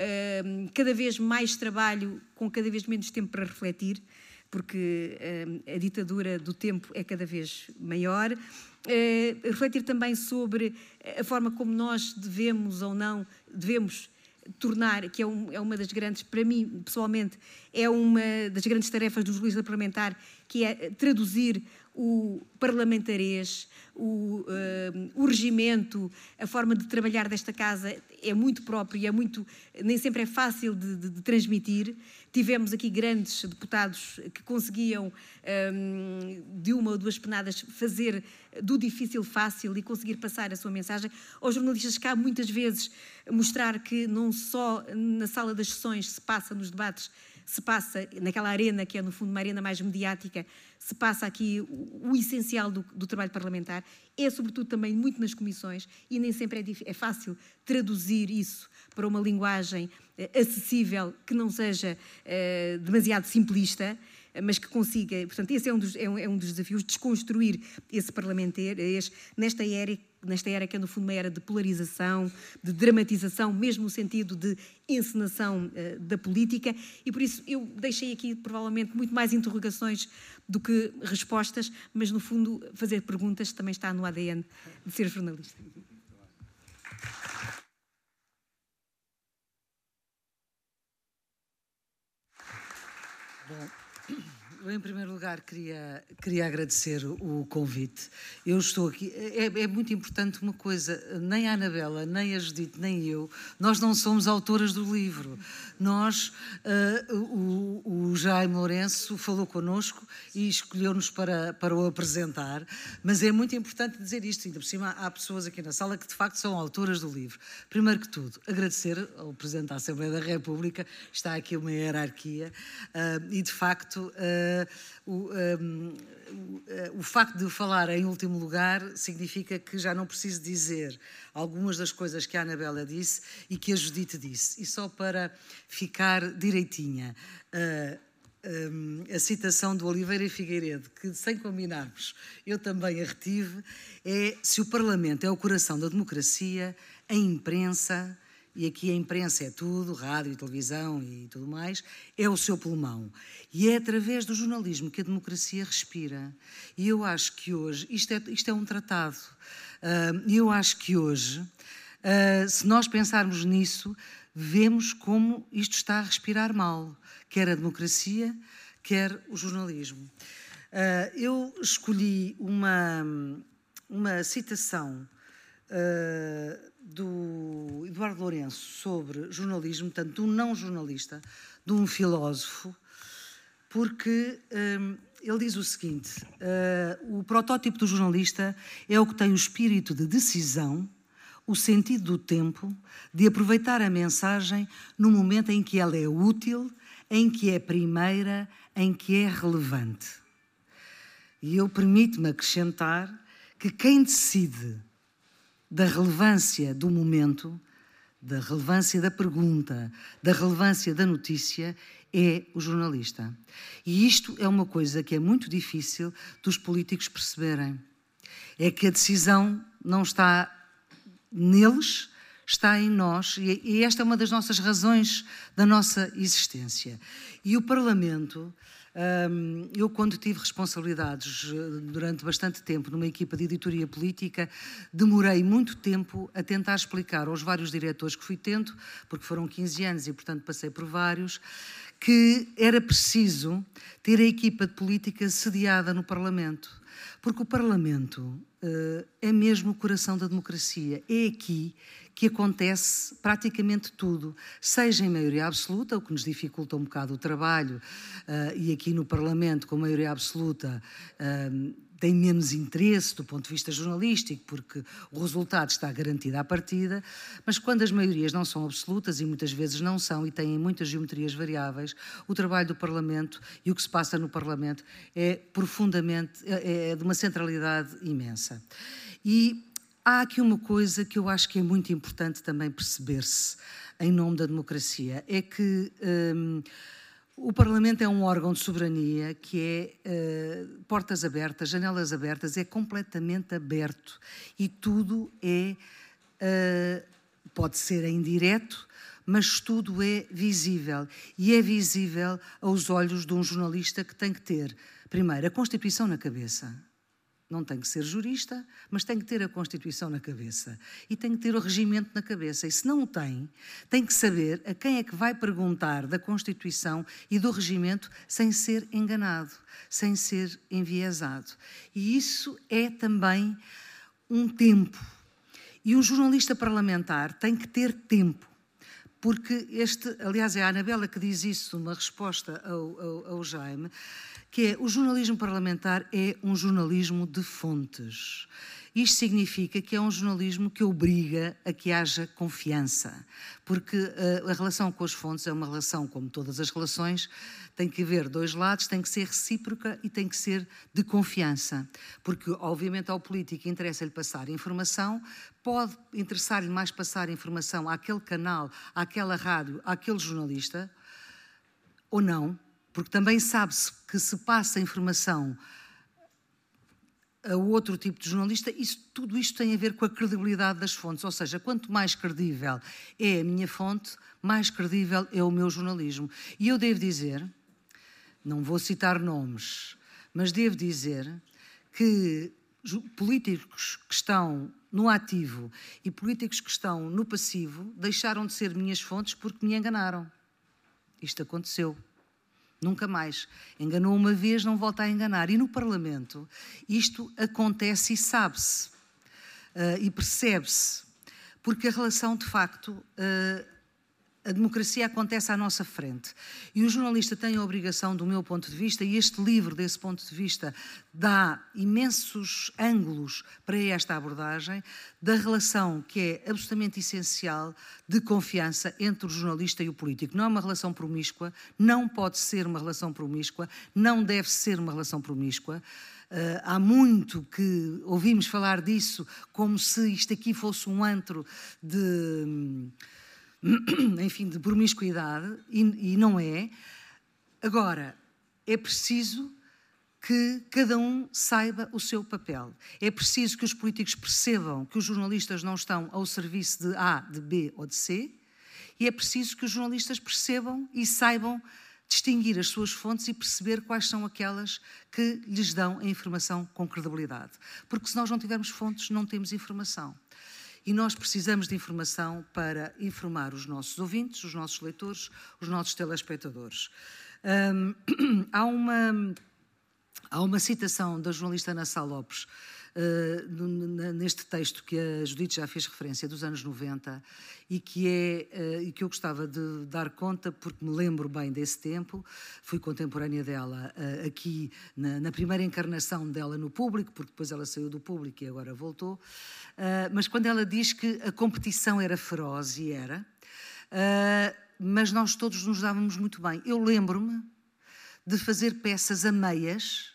cada vez mais trabalho, com cada vez menos tempo para refletir, porque uh, a ditadura do tempo é cada vez maior. Uh, refletir também sobre a forma como nós devemos ou não devemos tornar, que é, um, é uma das grandes, para mim, pessoalmente, é uma das grandes tarefas do jornalista parlamentar, que é traduzir o parlamentarês, o, uh, o regimento, a forma de trabalhar desta casa é muito próprio e é muito, nem sempre é fácil de, de, de transmitir. Tivemos aqui grandes deputados que conseguiam, um, de uma ou duas penadas, fazer do difícil fácil e conseguir passar a sua mensagem. Aos jornalistas cabe muitas vezes mostrar que não só na sala das sessões se passa, nos debates, se passa naquela arena que é, no fundo, uma arena mais mediática, se passa aqui o, o essencial do, do trabalho parlamentar, é, sobretudo, também muito nas comissões, e nem sempre é, é fácil traduzir isso para uma linguagem eh, acessível, que não seja eh, demasiado simplista, mas que consiga, portanto, esse é um dos, é um, é um dos desafios, desconstruir esse parlamentarês nesta era, nesta era que é, no fundo, uma era de polarização, de dramatização, mesmo no sentido de encenação uh, da política, e por isso eu deixei aqui, provavelmente, muito mais interrogações do que respostas, mas, no fundo, fazer perguntas também está no A D N de ser jornalista. Bom, eu, em primeiro lugar, queria, queria agradecer o convite. Eu estou aqui... É, é muito importante uma coisa, nem a Anabela, nem a Judite, nem eu, nós não somos autoras do livro. Nós, uh, o, o Jaime Lourenço falou connosco e escolheu-nos para, para o apresentar, mas é muito importante dizer isto, ainda por cima há pessoas aqui na sala que de facto são autoras do livro. Primeiro que tudo, agradecer ao Presidente da Assembleia da República, está aqui uma hierarquia, uh, e de facto... Uh, uh, o, um, o, uh, o facto de falar em último lugar significa que já não preciso dizer algumas das coisas que a Anabela disse e que a Judite disse. E só para ficar direitinha, uh, um, a citação do Oliveira e Figueiredo, que sem combinarmos eu também a retive, é: se o Parlamento é o coração da democracia, a imprensa, e aqui a imprensa é tudo, rádio, televisão e tudo mais, é o seu pulmão. E é através do jornalismo que a democracia respira. E eu acho que hoje, isto é, isto é um tratado, e uh, eu acho que hoje, uh, se nós pensarmos nisso, vemos como isto está a respirar mal, quer a democracia, quer o jornalismo. Uh, eu escolhi uma, uma citação uh, do Eduardo Lourenço sobre jornalismo, portanto, de um não jornalista, de um filósofo, porque um, ele diz o seguinte: uh, o protótipo do jornalista é o que tem o espírito de decisão, o sentido do tempo, de aproveitar a mensagem no momento em que ela é útil, em que é primeira, em que é relevante. E eu permito-me acrescentar que quem decide da relevância do momento, da relevância da pergunta, da relevância da notícia, é o jornalista. E isto é uma coisa que é muito difícil dos políticos perceberem. É que a decisão não está neles, está em nós, e esta é uma das nossas razões da nossa existência. E o Parlamento, eu quando tive responsabilidades durante bastante tempo numa equipa de editoria política, demorei muito tempo a tentar explicar aos vários diretores que fui tendo, porque foram quinze anos e portanto passei por vários, que era preciso ter a equipa de política sediada no Parlamento, porque o Parlamento uh, é mesmo o coração da democracia, é aqui que acontece praticamente tudo, seja em maioria absoluta, o que nos dificulta um bocado o trabalho, uh, e aqui no Parlamento, com maioria absoluta, uh, tem menos interesse do ponto de vista jornalístico, porque o resultado está garantido à partida, mas quando as maiorias não são absolutas, e muitas vezes não são, e têm muitas geometrias variáveis, o trabalho do Parlamento e o que se passa no Parlamento é profundamente, é, é de uma centralidade imensa. E há aqui uma coisa que eu acho que é muito importante também perceber-se em nome da democracia, é que hum, o Parlamento é um órgão de soberania que é uh, portas abertas, janelas abertas, é completamente aberto e tudo é, uh, pode ser em direto, mas tudo é visível e é visível aos olhos de um jornalista que tem que ter, primeiro, a Constituição na cabeça. Não tem que ser jurista, mas tem que ter a Constituição na cabeça. E tem que ter o regimento na cabeça. E se não o tem, tem que saber a quem é que vai perguntar da Constituição e do regimento sem ser enganado, sem ser enviesado. E isso é também um tempo. E um jornalista parlamentar tem que ter tempo. Porque este, aliás, é a Anabela que diz isso numa resposta ao, ao, ao Jaime, que é: o jornalismo parlamentar é um jornalismo de fontes. Isto significa que é um jornalismo que obriga a que haja confiança, porque a, a relação com as fontes é uma relação, como todas as relações, tem que haver dois lados, tem que ser recíproca e tem que ser de confiança, porque obviamente ao político interessa-lhe passar informação, pode interessar-lhe mais passar informação àquele canal, àquela rádio, àquele jornalista, ou não, porque também sabe-se que se passa informação a outro tipo de jornalista, isso, tudo isto tem a ver com a credibilidade das fontes, ou seja, quanto mais credível é a minha fonte, mais credível é o meu jornalismo. E eu devo dizer, não vou citar nomes, mas devo dizer que políticos que estão no ativo e políticos que estão no passivo deixaram de ser minhas fontes porque me enganaram. Isto aconteceu. Nunca mais. Enganou uma vez, não volta a enganar. E no Parlamento isto acontece e sabe-se. Uh, e percebe-se. Porque a relação, de facto, uh, a democracia acontece à nossa frente. E o jornalista tem a obrigação, do meu ponto de vista, e este livro, desse ponto de vista, dá imensos ângulos para esta abordagem, da relação que é absolutamente essencial de confiança entre o jornalista e o político. Não é uma relação promíscua, não pode ser uma relação promíscua, não deve ser uma relação promíscua. Uh, há muito que ouvimos falar disso como se isto aqui fosse um antro de... enfim, de promiscuidade, e, e não é. Agora, é preciso que cada um saiba o seu papel. É preciso que os políticos percebam que os jornalistas não estão ao serviço de A, de B ou de C, e é preciso que os jornalistas percebam e saibam distinguir as suas fontes e perceber quais são aquelas que lhes dão a informação com credibilidade. Porque se nós não tivermos fontes, não temos informação. E nós precisamos de informação para informar os nossos ouvintes, os nossos leitores, os nossos telespectadores. Um, há, uma, há uma citação da jornalista Ana Sá Lopes, uh, neste texto que a Judite já fez referência, dos anos noventa, e que, é, uh, e que eu gostava de dar conta, porque me lembro bem desse tempo, fui contemporânea dela uh, aqui na, na primeira encarnação dela no público, porque depois ela saiu do público e agora voltou. Uh, mas quando ela diz que a competição era feroz, e era, uh, mas nós todos nos dávamos muito bem. Eu lembro-me de fazer peças a meias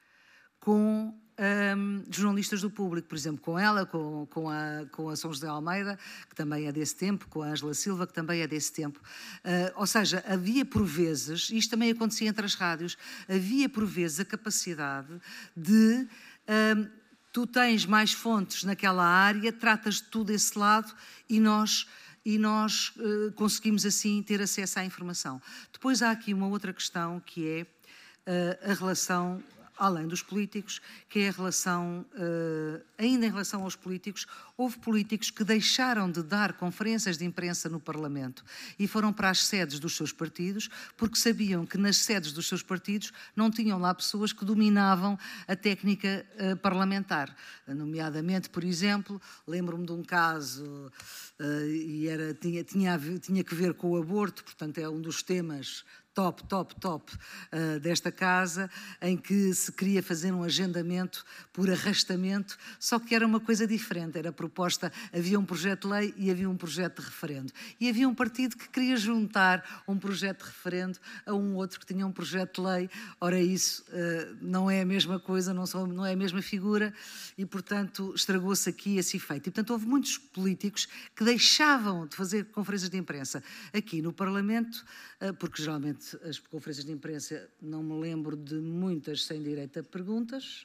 com um, jornalistas do público, por exemplo, com ela, com, com, a, com a São José Almeida, que também é desse tempo, com a Ângela Silva, que também é desse tempo. Uh, ou seja, havia por vezes, isto também acontecia entre as rádios, havia por vezes a capacidade de... Um, tu tens mais fontes naquela área, tratas de tudo esse lado e nós, e nós uh, conseguimos assim ter acesso à informação. Depois há aqui uma outra questão que é uh, a relação, além dos políticos, que é a relação, uh, ainda em relação aos políticos, houve políticos que deixaram de dar conferências de imprensa no Parlamento e foram para as sedes dos seus partidos porque sabiam que nas sedes dos seus partidos não tinham lá pessoas que dominavam a técnica uh, parlamentar. Nomeadamente, por exemplo, lembro-me de um caso uh, e era, tinha, tinha, tinha que ver com o aborto, portanto é um dos temas top, top, top uh, desta casa, em que se queria fazer um agendamento por arrastamento, só que era uma coisa diferente, era proposta, havia um projeto de lei e havia um projeto de referendo. E havia um partido que queria juntar um projeto de referendo a um outro que tinha um projeto de lei. Ora, isso uh, não é a mesma coisa, não, são, não é a mesma figura e, portanto, estragou-se aqui esse efeito. E, portanto, houve muitos políticos que deixavam de fazer conferências de imprensa aqui no Parlamento, uh, porque geralmente as conferências de imprensa, não me lembro de muitas sem direito a perguntas,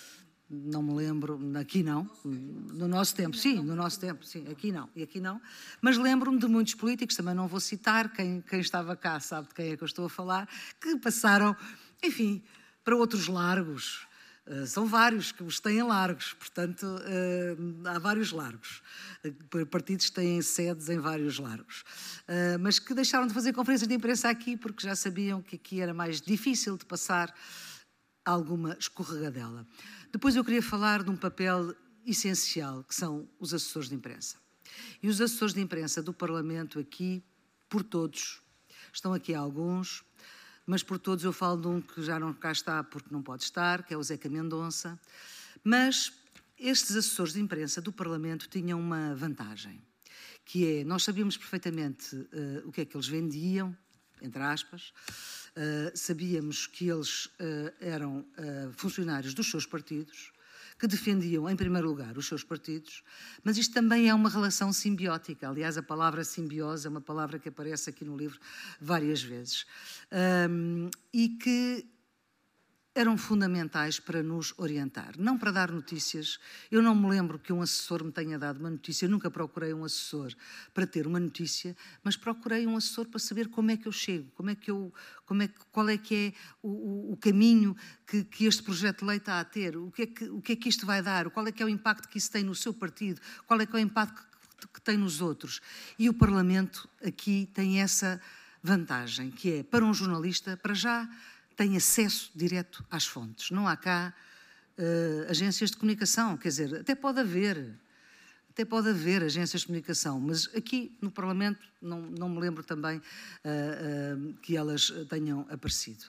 não me lembro, aqui não, no nosso tempo, sim, no nosso tempo, sim, aqui não, e aqui não, mas lembro-me de muitos políticos, também não vou citar, quem, quem estava cá sabe de quem é que eu estou a falar, que passaram, enfim, para outros largos. Uh, são vários que os têm largos, portanto, uh, há vários largos. Uh, partidos têm sedes em vários largos. Uh, mas que deixaram de fazer conferências de imprensa aqui porque já sabiam que aqui era mais difícil de passar alguma escorregadela. Depois eu queria falar de um papel essencial, que são os assessores de imprensa. E os assessores de imprensa do Parlamento aqui, por todos, estão aqui alguns, mas por todos eu falo de um que já não cá está porque não pode estar, que é o Zeca Mendonça. Mas estes assessores de imprensa do Parlamento tinham uma vantagem, que é, nós sabíamos perfeitamente uh, o que é que eles vendiam, entre aspas, uh, sabíamos que eles uh, eram uh, funcionários dos seus partidos, que defendiam, em primeiro lugar, os seus partidos, mas isto também é uma relação simbiótica. Aliás, a palavra simbiose é uma palavra que aparece aqui no livro várias vezes. Um, e que eram fundamentais para nos orientar, não para dar notícias. Eu não me lembro que um assessor me tenha dado uma notícia, eu nunca procurei um assessor para ter uma notícia, mas procurei um assessor para saber como é que eu chego, como é que eu, como é que, qual é que é o, o, o caminho que, que este projeto de lei está a ter, o que, é que, o que é que isto vai dar, qual é que é o impacto que isso tem no seu partido, qual é que é o impacto que, que tem nos outros. E o Parlamento aqui tem essa vantagem, que é, para um jornalista, para já, tem acesso direto às fontes. Não há cá uh, agências de comunicação, quer dizer, até pode haver, até pode haver agências de comunicação, mas aqui no Parlamento não, não me lembro também uh, uh, que elas tenham aparecido.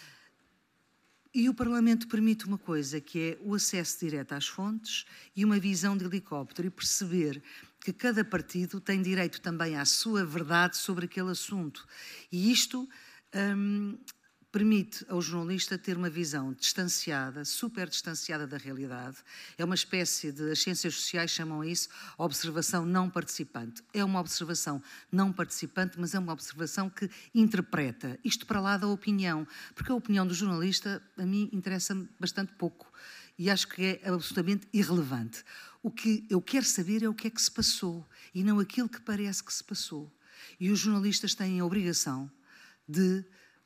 E o Parlamento permite uma coisa, que é o acesso direto às fontes e uma visão de helicóptero, e perceber que cada partido tem direito também à sua verdade sobre aquele assunto. E isto hum, permite ao jornalista ter uma visão distanciada, super distanciada da realidade. É uma espécie de, as ciências sociais chamam isso observação não participante. É uma observação não participante, mas é uma observação que interpreta. Isto para lá da opinião, porque a opinião do jornalista, a mim, interessa-me bastante pouco e acho que é absolutamente irrelevante. O que eu quero saber é o que é que se passou e não aquilo que parece que se passou. E os jornalistas têm a obrigação de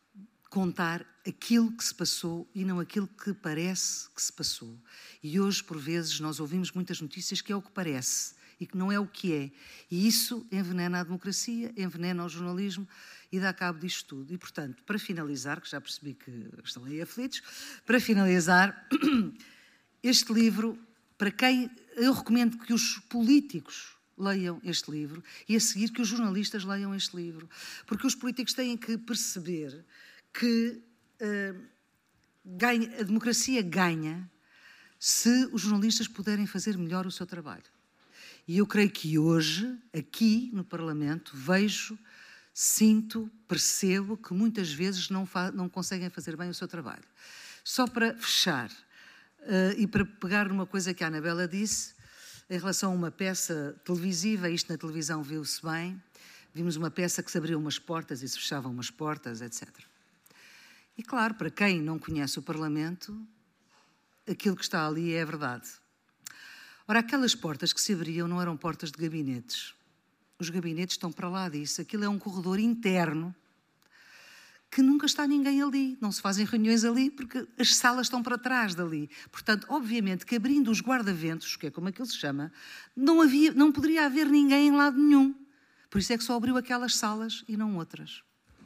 contar aquilo que se passou e não aquilo que parece que se passou. E hoje, por vezes, nós ouvimos muitas notícias que é o que parece e que não é o que é. E isso envenena a democracia, envenena o jornalismo e dá cabo disto tudo. E, portanto, para finalizar, que já percebi que estão aí aflitos, para finalizar, este livro, para quem eu recomendo que os políticos leiam este livro e a seguir que os jornalistas leiam este livro, porque os políticos têm que perceber que uh, ganha, a democracia ganha se os jornalistas puderem fazer melhor o seu trabalho. E eu creio que hoje, aqui no Parlamento, vejo, sinto, percebo que muitas vezes não, não conseguem fazer bem o seu trabalho. Só para fechar, uh, e para pegar numa coisa que a Anabela disse, em relação a uma peça televisiva, isto na televisão viu-se bem, vimos uma peça que se abriam umas portas e se fechavam umas portas, etcétera. E claro, para quem não conhece o Parlamento, aquilo que está ali é a verdade. Ora, aquelas portas que se abriam não eram portas de gabinetes. Os gabinetes estão para lá disso. Aquilo é um corredor interno que nunca está ninguém ali. Não se fazem reuniões ali porque as salas estão para trás dali. Portanto, obviamente que abrindo os guarda-ventos, que é como aquilo se chama, não, havia, não poderia haver ninguém em lado nenhum. Por isso é que só abriu aquelas salas e não outras.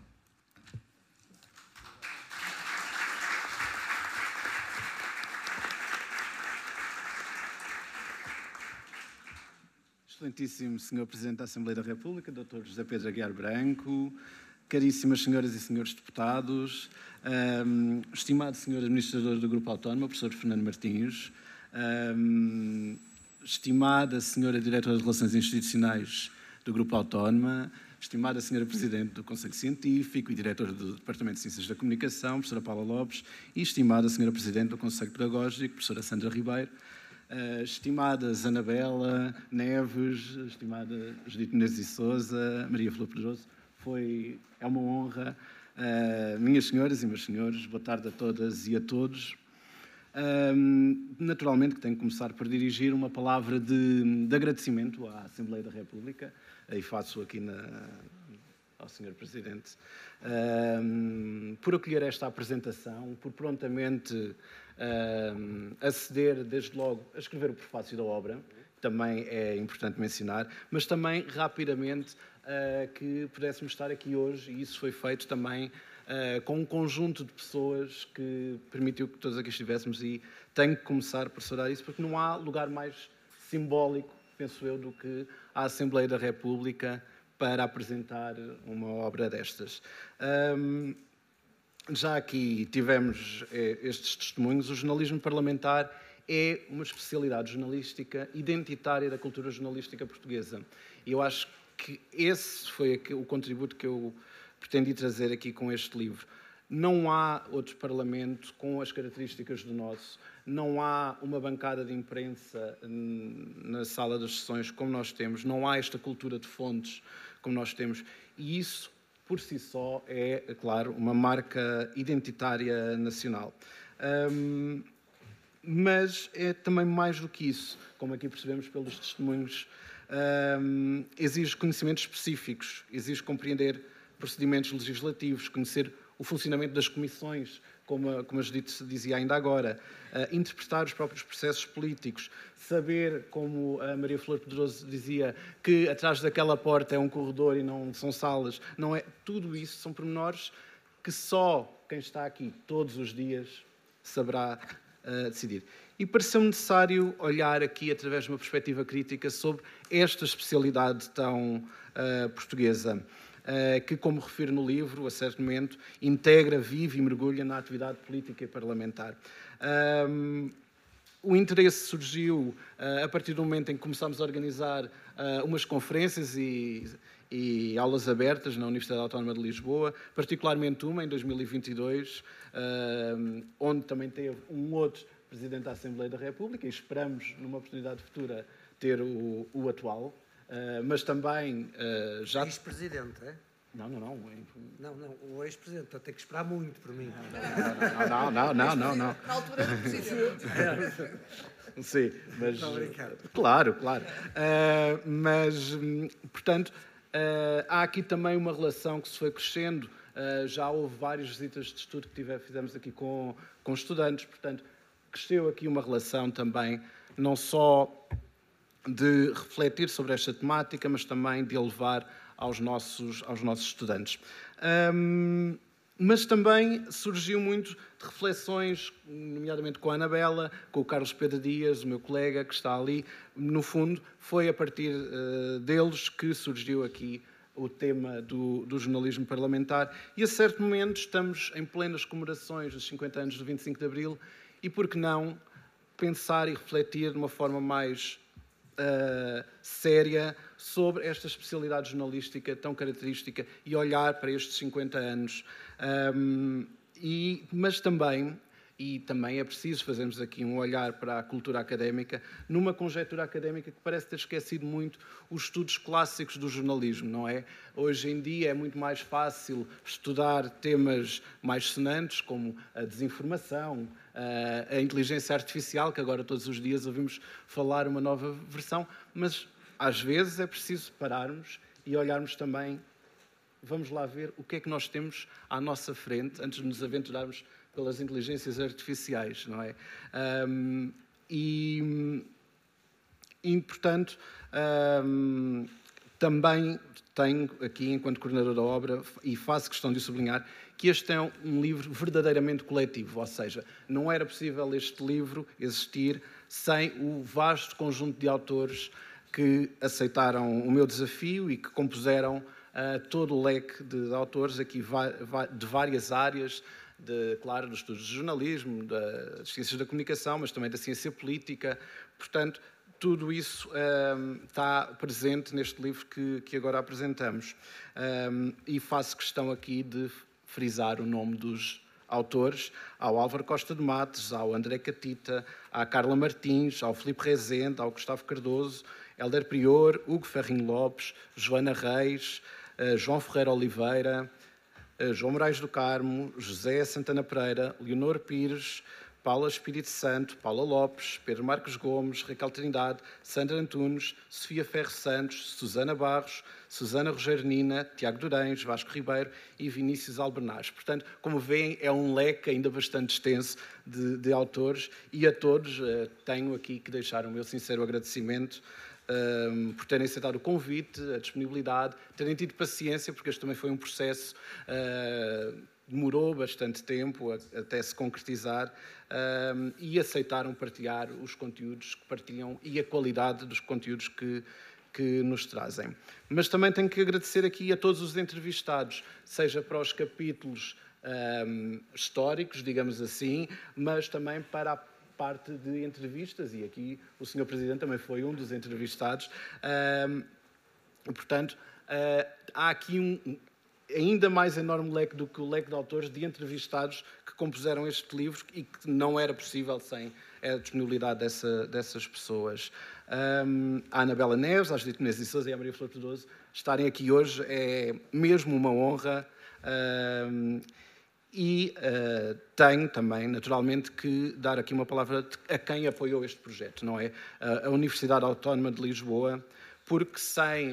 Excelentíssimo senhor Presidente da Assembleia da República, doutor José Pedro Aguiar Branco, caríssimas senhoras e senhores deputados, um, estimado senhor administrador do Grupo Autónomo, professor Fernando Martins, um, estimada senhora diretora de Relações Institucionais do Grupo Autónomo, estimada senhora Presidente do Conselho Científico e diretora do Departamento de Ciências da Comunicação, professora Paula Lopes, e estimada senhora Presidente do Conselho Pedagógico, professora Sandra Ribeiro, Uh, estimadas Anabela Neves, estimada Judite Menezes e Sousa, Maria Flor Pedroso, foi, é uma honra. Uh, minhas senhoras e meus senhores, boa tarde a todas e a todos. Uh, naturalmente que tenho que começar por dirigir uma palavra de, de agradecimento à Assembleia da República, e faço aqui na, ao senhor Presidente, uh, por acolher esta apresentação, por prontamente Uh, aceder, desde logo, a escrever o prefácio da obra, também é importante mencionar, mas também, rapidamente, uh, que pudéssemos estar aqui hoje, e isso foi feito também uh, com um conjunto de pessoas que permitiu que todos aqui estivéssemos, e tenho que começar por saudar isso, porque não há lugar mais simbólico, penso eu, do que a Assembleia da República para apresentar uma obra destas. Um, Já aqui tivemos eh, estes testemunhos. O jornalismo parlamentar é uma especialidade jornalística identitária da cultura jornalística portuguesa. E eu acho que esse foi o contributo que eu pretendi trazer aqui com este livro. Não há outro parlamento com as características do nosso, não há uma bancada de imprensa na sala das sessões como nós temos, não há esta cultura de fontes como nós temos, e isso por si só é, é claro, uma marca identitária nacional. Um, mas é também mais do que isso, como aqui percebemos pelos testemunhos, um, exige conhecimentos específicos, exige compreender procedimentos legislativos, conhecer o funcionamento das comissões, como a, como a Judite dizia ainda agora, uh, interpretar os próprios processos políticos, saber, como a Maria Flor Pedroso dizia, que atrás daquela porta é um corredor e não são salas. Não é, tudo isso são pormenores que só quem está aqui todos os dias saberá uh, decidir. E pareceu-me necessário olhar aqui, através de uma perspectiva crítica, sobre esta especialidade tão uh, portuguesa, uh, que, como refiro no livro, a certo momento, integra, vive e mergulha na atividade política e parlamentar. Um, o interesse surgiu uh, a partir do momento em que começámos a organizar uh, umas conferências e, e aulas abertas na Universidade Autónoma de Lisboa, particularmente uma em dois mil e vinte e dois, uh, onde também teve um outro Presidente da Assembleia da República, e esperamos, numa oportunidade futura, ter o, o atual, uh, mas também uh, já... Ex-presidente, é? Não, não, não. Não, não, o ex-presidente, estou a ter que esperar muito por mim. Não, não, não, não, não. Na altura do presidente. Sim, mas... Estou a brincar. Claro, claro. Uh, mas, portanto, uh, há aqui também uma relação que se foi crescendo. Uh, já houve várias visitas de estudo que tive, fizemos aqui com, com estudantes, portanto, cresceu aqui uma relação também, não só de refletir sobre esta temática, mas também de a levar aos nossos, aos nossos estudantes. Um, mas também surgiu muito de reflexões, nomeadamente com a Anabela, com o Carlos Pedro Dias, o meu colega que está ali. No fundo, foi a partir uh, deles que surgiu aqui o tema do, do jornalismo parlamentar. E a certo momento estamos em plenas comemorações dos cinquenta anos do vinte e cinco de Abril, e por que não pensar e refletir de uma forma mais uh, séria sobre esta especialidade jornalística tão característica e olhar para estes cinquenta anos. Um, e, mas também, e também é preciso fazermos aqui um olhar para a cultura académica, numa conjectura académica que parece ter esquecido muito os estudos clássicos do jornalismo, não é? Hoje em dia é muito mais fácil estudar temas mais sonantes, como a desinformação, a inteligência artificial, que agora todos os dias ouvimos falar uma nova versão, mas às vezes é preciso pararmos e olharmos também, vamos lá ver o que é que nós temos à nossa frente, antes de nos aventurarmos pelas inteligências artificiais, não é? Um, e, e, portanto, um, também tenho aqui, enquanto coordenador da obra, e faço questão de sublinhar, que este é um livro verdadeiramente coletivo, ou seja, não era possível este livro existir sem o vasto conjunto de autores que aceitaram o meu desafio e que compuseram uh, todo o leque de autores aqui de várias áreas, de, claro, dos estudos de jornalismo, das ciências da comunicação, mas também da ciência política. Portanto, tudo isso um, está presente neste livro que, que agora apresentamos. Um, e faço questão aqui de frisar o nome dos autores, ao Álvaro Costa de Matos, ao André Catita, à Carla Martins, ao Filipe Rezende, ao Gustavo Cardoso, Hélder Prior, Hugo Ferrinho Lopes, Joana Reis, uh, João Ferreira Oliveira, uh, João Moraes do Carmo, José Santana Pereira, Leonor Pires, Paula Espírito Santo, Paula Lopes, Pedro Marcos Gomes, Raquel Trindade, Sandra Antunes, Sofia Ferro Santos, Susana Barros, Susana Rogério Nina, Tiago Durães, Vasco Ribeiro e Vinícius Albernaz. Portanto, como veem, é um leque ainda bastante extenso de, de autores, e a todos uh, tenho aqui que deixar o meu sincero agradecimento uh, por terem aceitado o convite, a disponibilidade, terem tido paciência, porque este também foi um processo... Uh, demorou bastante tempo até se concretizar, um, e aceitaram partilhar os conteúdos que partilham e a qualidade dos conteúdos que, que nos trazem. Mas também tenho que agradecer aqui a todos os entrevistados, seja para os capítulos um, históricos, digamos assim, mas também para a parte de entrevistas, e aqui o senhor Presidente também foi um dos entrevistados. Um, portanto, uh, há aqui um... ainda mais enorme leque do que o leque de autores de entrevistados que compuseram este livro e que não era possível sem a disponibilidade dessa, dessas pessoas. Um, a Anabela Neves, a Judite Menezes e Sousa e a Maria Flor Pedroso estarem aqui hoje é mesmo uma honra, um, e uh, tenho também, naturalmente, que dar aqui uma palavra a quem apoiou este projeto, não é? A Universidade Autónoma de Lisboa, porque sem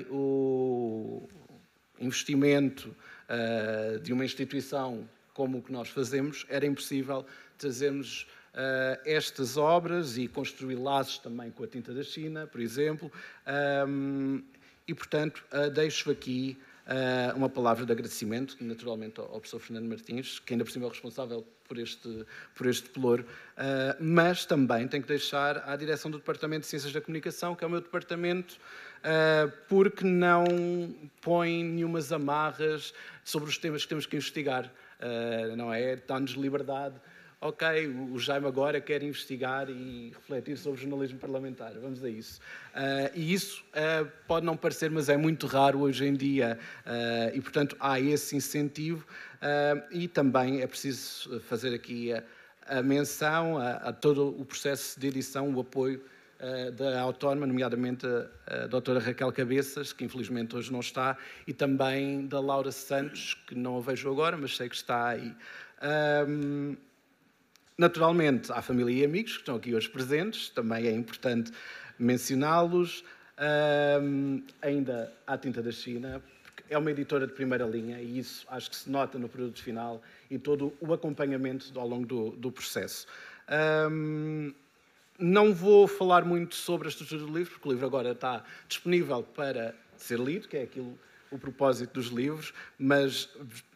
o investimento uh, de uma instituição como o que nós fazemos, era impossível trazermos uh, estas obras e construir laços também com a tinta da China, por exemplo. Um, e, portanto, uh, deixo aqui uh, uma palavra de agradecimento, naturalmente, ao, ao professor Fernando Martins, que ainda por cima é o responsável por este, por este pelouro, uh, mas também tenho que deixar à direção do Departamento de Ciências da Comunicação, que é o meu departamento, uh, porque não põe nenhumas amarras sobre os temas que temos que investigar, uh, não é? Dá-nos liberdade. Ok, o Jaime agora quer investigar e refletir sobre o jornalismo parlamentar. Vamos a isso. Uh, e isso uh, pode não parecer, mas é muito raro hoje em dia. Uh, e, portanto, há esse incentivo. Uh, e também é preciso fazer aqui a, a menção a, a todo o processo de edição, o apoio uh, da Autónoma, nomeadamente a, a doutora Raquel Cabeças, que infelizmente hoje não está, e também da Laura Santos, que não a vejo agora, mas sei que está aí. Um, Naturalmente, há família e amigos que estão aqui hoje presentes, também é importante mencioná-los. Um, ainda há Tinta da China, porque é uma editora de primeira linha e isso acho que se nota no produto final e todo o acompanhamento ao longo do, do processo. Um, não vou falar muito sobre a estrutura do livro, porque o livro agora está disponível para ser lido, que é aquilo, o propósito dos livros, mas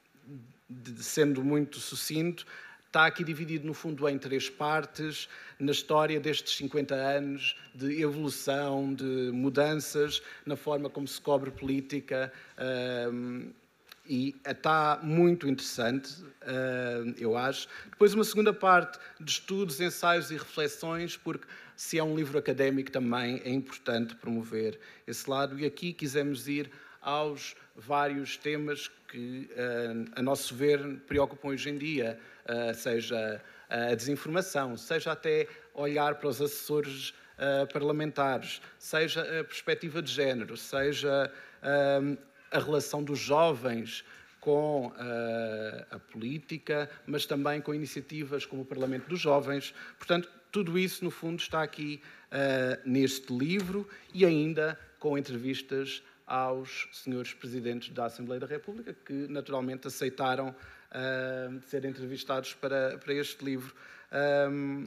sendo muito sucinto, está aqui dividido, no fundo, em três partes, na história destes cinquenta anos de evolução, de mudanças, na forma como se cobre política, um, e está muito interessante, uh, eu acho. Depois uma segunda parte de estudos, ensaios e reflexões, porque se é um livro académico também é importante promover esse lado, e aqui quisemos ir aos vários temas que, uh, a nosso ver, preocupam hoje em dia, uh, seja a desinformação, seja até olhar para os assessores uh, parlamentares, seja a perspectiva de género, seja uh, a relação dos jovens com uh, a política, mas também com iniciativas como o Parlamento dos Jovens. Portanto, tudo isso, no fundo, está aqui uh, neste livro e ainda com entrevistas aos senhores presidentes da Assembleia da República, que naturalmente aceitaram uh, ser entrevistados para, para este livro. Um,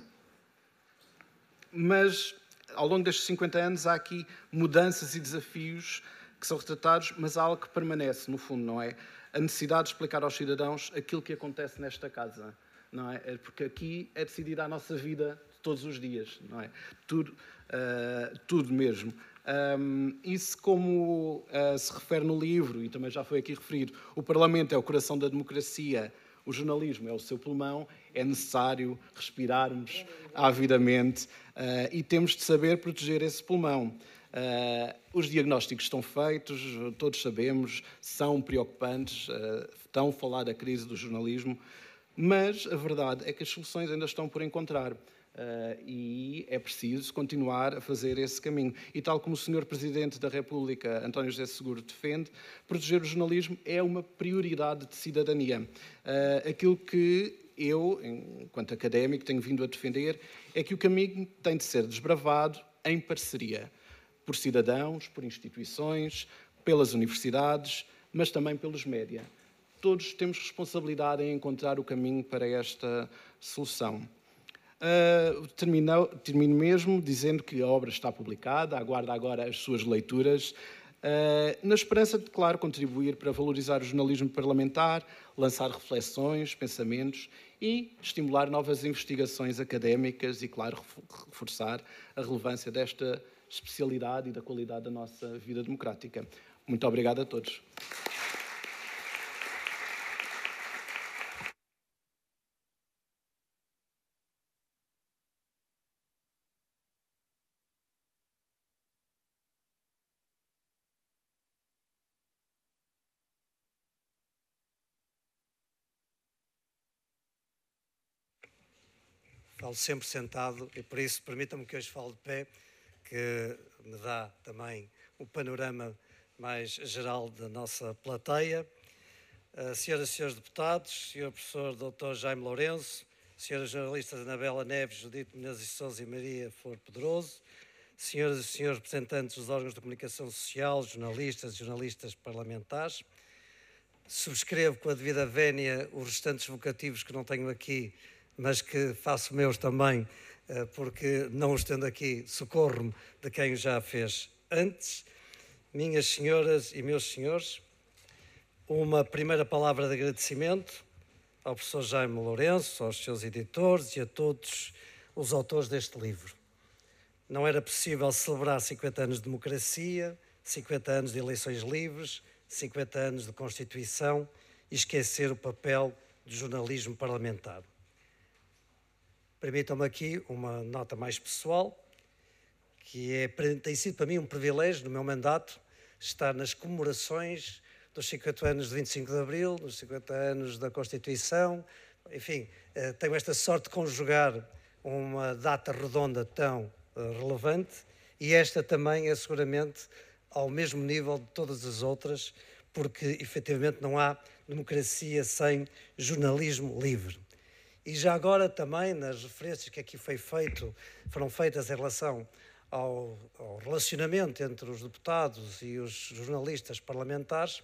mas, ao longo destes cinquenta anos, há aqui mudanças e desafios que são retratados, mas há algo que permanece, no fundo, não é? A necessidade de explicar aos cidadãos aquilo que acontece nesta casa, não é? Porque aqui é decidida a nossa vida de todos os dias, não é? Tudo, uh, tudo mesmo. Um, isso, como uh, se refere no livro, e também já foi aqui referido, o Parlamento é o coração da democracia, o jornalismo é o seu pulmão, é necessário respirarmos avidamente uh, e temos de saber proteger esse pulmão. Uh, os diagnósticos estão feitos, todos sabemos, são preocupantes, uh, estão a falar da crise do jornalismo, mas a verdade é que as soluções ainda estão por encontrar. Uh, e é preciso continuar a fazer esse caminho. E tal como o senhor Presidente da República, António José Seguro, defende, proteger o jornalismo é uma prioridade de cidadania. Uh, aquilo que eu, enquanto académico, tenho vindo a defender é que o caminho tem de ser desbravado em parceria, por cidadãos, por instituições, pelas universidades, mas também pelos média. Todos temos responsabilidade em encontrar o caminho para esta solução. Uh, termino, termino mesmo dizendo que a obra está publicada, aguarda agora as suas leituras, uh, na esperança de, claro, contribuir para valorizar o jornalismo parlamentar, lançar reflexões, pensamentos e estimular novas investigações académicas e, claro, reforçar a relevância desta especialidade e da qualidade da nossa vida democrática. Muito obrigado a todos. Falo sempre sentado e, por isso, permitam-me que hoje fale de pé, que me dá também o panorama mais geral da nossa plateia. Uh, senhoras e senhores deputados, senhor professor doutor Jaime Lourenço, senhoras jornalistas Anabela Neves, Judite Menezes de Sousa e Maria Flor Pedroso, senhoras e senhores representantes dos órgãos de comunicação social, jornalistas e jornalistas parlamentares, subscrevo com a devida vénia os restantes vocativos que não tenho aqui, mas que faço meus também, porque não os tendo aqui, socorro-me de quem já fez antes. Minhas senhoras e meus senhores, uma primeira palavra de agradecimento ao professor Jaime Lourenço, aos seus editores e a todos os autores deste livro. Não era possível celebrar cinquenta anos de democracia, cinquenta anos de eleições livres, cinquenta anos de Constituição e esquecer o papel do jornalismo parlamentar. Permitam-me aqui uma nota mais pessoal, que é, tem sido para mim um privilégio no meu mandato estar nas comemorações dos cinquenta anos de vinte e cinco de Abril, dos cinquenta anos da Constituição. Enfim, tenho esta sorte de conjugar uma data redonda tão relevante e esta também é seguramente ao mesmo nível de todas as outras, porque efetivamente não há democracia sem jornalismo livre. E já agora também nas referências que aqui foi feito, foram feitas em relação ao, ao relacionamento entre os deputados e os jornalistas parlamentares,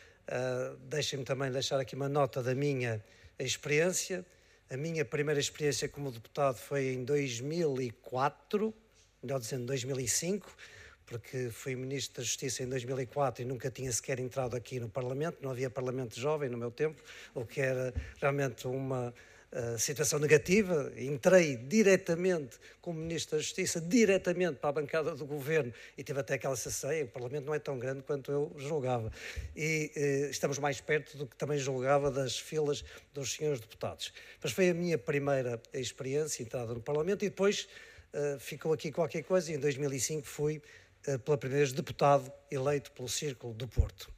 uh, deixem-me também deixar aqui uma nota da minha experiência. A minha primeira experiência como deputado foi em dois mil e quatro, melhor dizendo dois mil e cinco, porque fui Ministro da Justiça em dois mil e quatro e nunca tinha sequer entrado aqui no Parlamento, não havia Parlamento jovem no meu tempo, o que era realmente uma uh, situação negativa. Entrei diretamente como Ministro da Justiça, diretamente para a bancada do Governo e tive até aquela sensação, o Parlamento não é tão grande quanto eu julgava. E uh, estamos mais perto do que também julgava das filas dos senhores deputados. Mas foi a minha primeira experiência, entrada no Parlamento, e depois uh, ficou aqui qualquer coisa e em dois mil e cinco fui pela primeira vez deputado eleito pelo Círculo do Porto.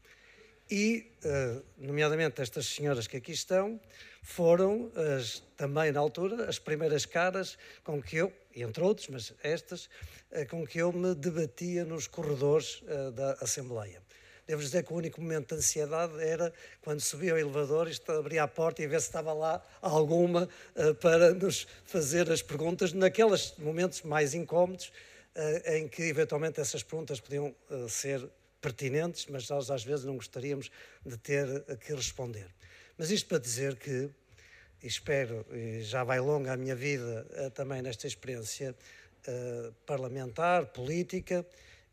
E, nomeadamente, estas senhoras que aqui estão, foram as, também na altura as primeiras caras com que eu, entre outros, mas estas, com que eu me debatia nos corredores da Assembleia. Devo dizer que o único momento de ansiedade era quando subia ao elevador e abria a porta e ver se estava lá alguma para nos fazer as perguntas, naqueles momentos mais incómodos, em que eventualmente essas perguntas podiam ser pertinentes, mas nós às vezes não gostaríamos de ter que responder. Mas isto para dizer que, e espero, e já vai longa a minha vida também nesta experiência parlamentar, política,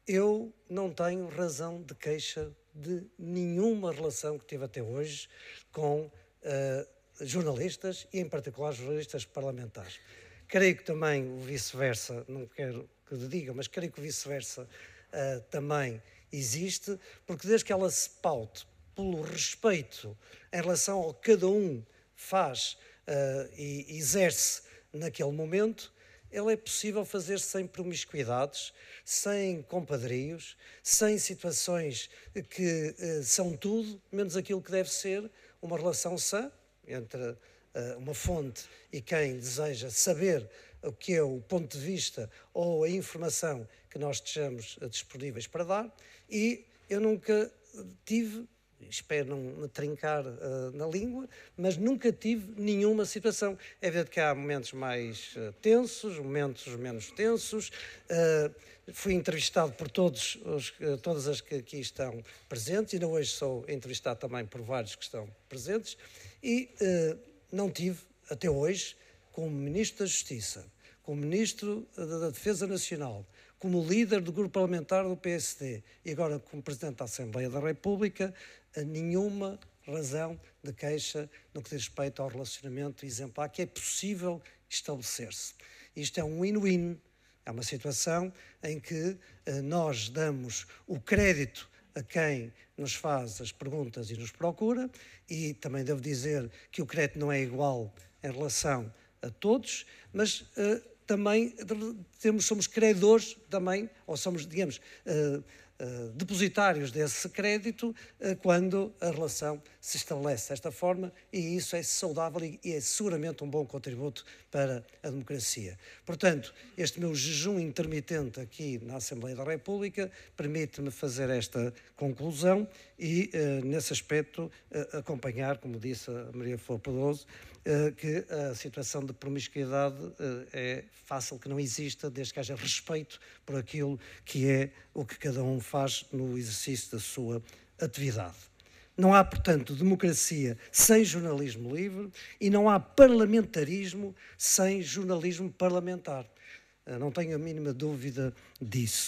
eu não tenho razão de queixa de nenhuma relação que tive até hoje com jornalistas e em particular jornalistas parlamentares. Creio que também o vice-versa, não quero que lhe diga, mas creio que o vice-versa uh, também existe, porque desde que ela se paute pelo respeito em relação ao que cada um faz uh, e exerce naquele momento, ela é possível fazer sem promiscuidades, sem compadrios, sem situações que uh, são tudo, menos aquilo que deve ser uma relação sã entre uh, uma fonte e quem deseja saber o que é o ponto de vista ou a informação que nós estejamos disponíveis para dar. E eu nunca tive, espero não me trincar uh, na língua, mas nunca tive nenhuma situação. É verdade que há momentos mais uh, tensos, momentos menos tensos. Uh, fui entrevistado por todos os, uh, todas as que aqui estão presentes, e ainda hoje sou entrevistado também por vários que estão presentes, e uh, não tive, até hoje, como Ministro da Justiça, como Ministro da Defesa Nacional, como líder do grupo parlamentar do P S D e agora como Presidente da Assembleia da República, nenhuma razão de queixa no que diz respeito ao relacionamento exemplar que é possível estabelecer-se. Isto é um win-win, é uma situação em que nós damos o crédito a quem nos faz as perguntas e nos procura, e também devo dizer que o crédito não é igual em relação a todos, mas uh, também temos, somos credores também, ou somos, digamos, uh, uh, depositários desse crédito uh, quando a relação se estabelece desta forma, e isso é saudável e, e é seguramente um bom contributo para a democracia. Portanto, este meu jejum intermitente aqui na Assembleia da República permite-me fazer esta conclusão e, uh, nesse aspecto, uh, acompanhar, como disse a Maria Flor Pedroso, que a situação de promiscuidade é fácil que não exista, desde que haja respeito por aquilo que é o que cada um faz no exercício da sua atividade. Não há, portanto, democracia sem jornalismo livre e não há parlamentarismo sem jornalismo parlamentar. Não tenho a mínima dúvida disso.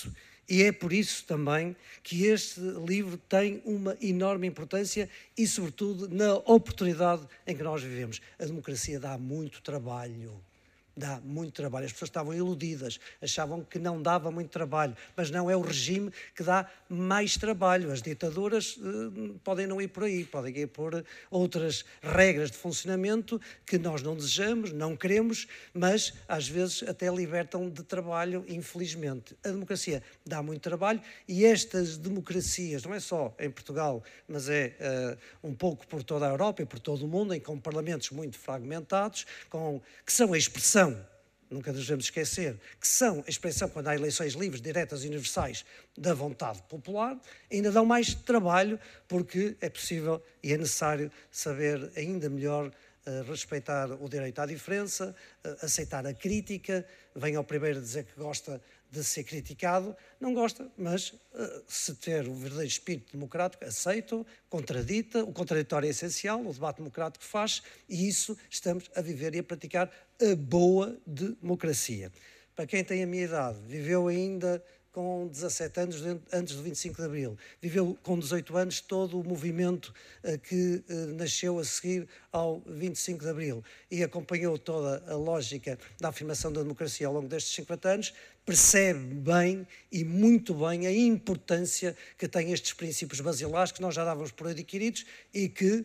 E é por isso também que este livro tem uma enorme importância e, sobretudo, na oportunidade em que nós vivemos. A democracia dá muito trabalho. Dá muito trabalho. As pessoas estavam iludidas, achavam que não dava muito trabalho, mas não é o regime que dá mais trabalho. As ditaduras eh, podem não ir por aí, podem ir por outras regras de funcionamento que nós não desejamos, não queremos, mas às vezes até libertam de trabalho, infelizmente. A democracia dá muito trabalho e estas democracias, não é só em Portugal, mas é uh, um pouco por toda a Europa e por todo o mundo, em com parlamentos muito fragmentados, com, que são a expressão, nunca devemos esquecer, que são a expressão, quando há eleições livres, diretas e universais, da vontade popular, ainda dão mais trabalho, porque é possível e é necessário saber ainda melhor uh, respeitar o direito à diferença, uh, aceitar a crítica, vem ao primeiro dizer que gosta de ser criticado, não gosta, mas uh, se ter o verdadeiro espírito democrático, aceita, contradita, o contraditório é essencial, o debate democrático faz, e isso estamos a viver e a praticar a boa democracia. Para quem tem a minha idade, viveu ainda com dezassete anos antes do vinte e cinco de Abril, viveu com dezoito anos todo o movimento uh, que uh, nasceu a seguir ao vinte e cinco de Abril e acompanhou toda a lógica da afirmação da democracia ao longo destes cinquenta anos, percebe bem e muito bem a importância que têm estes princípios basilares que nós já dávamos por adquiridos e que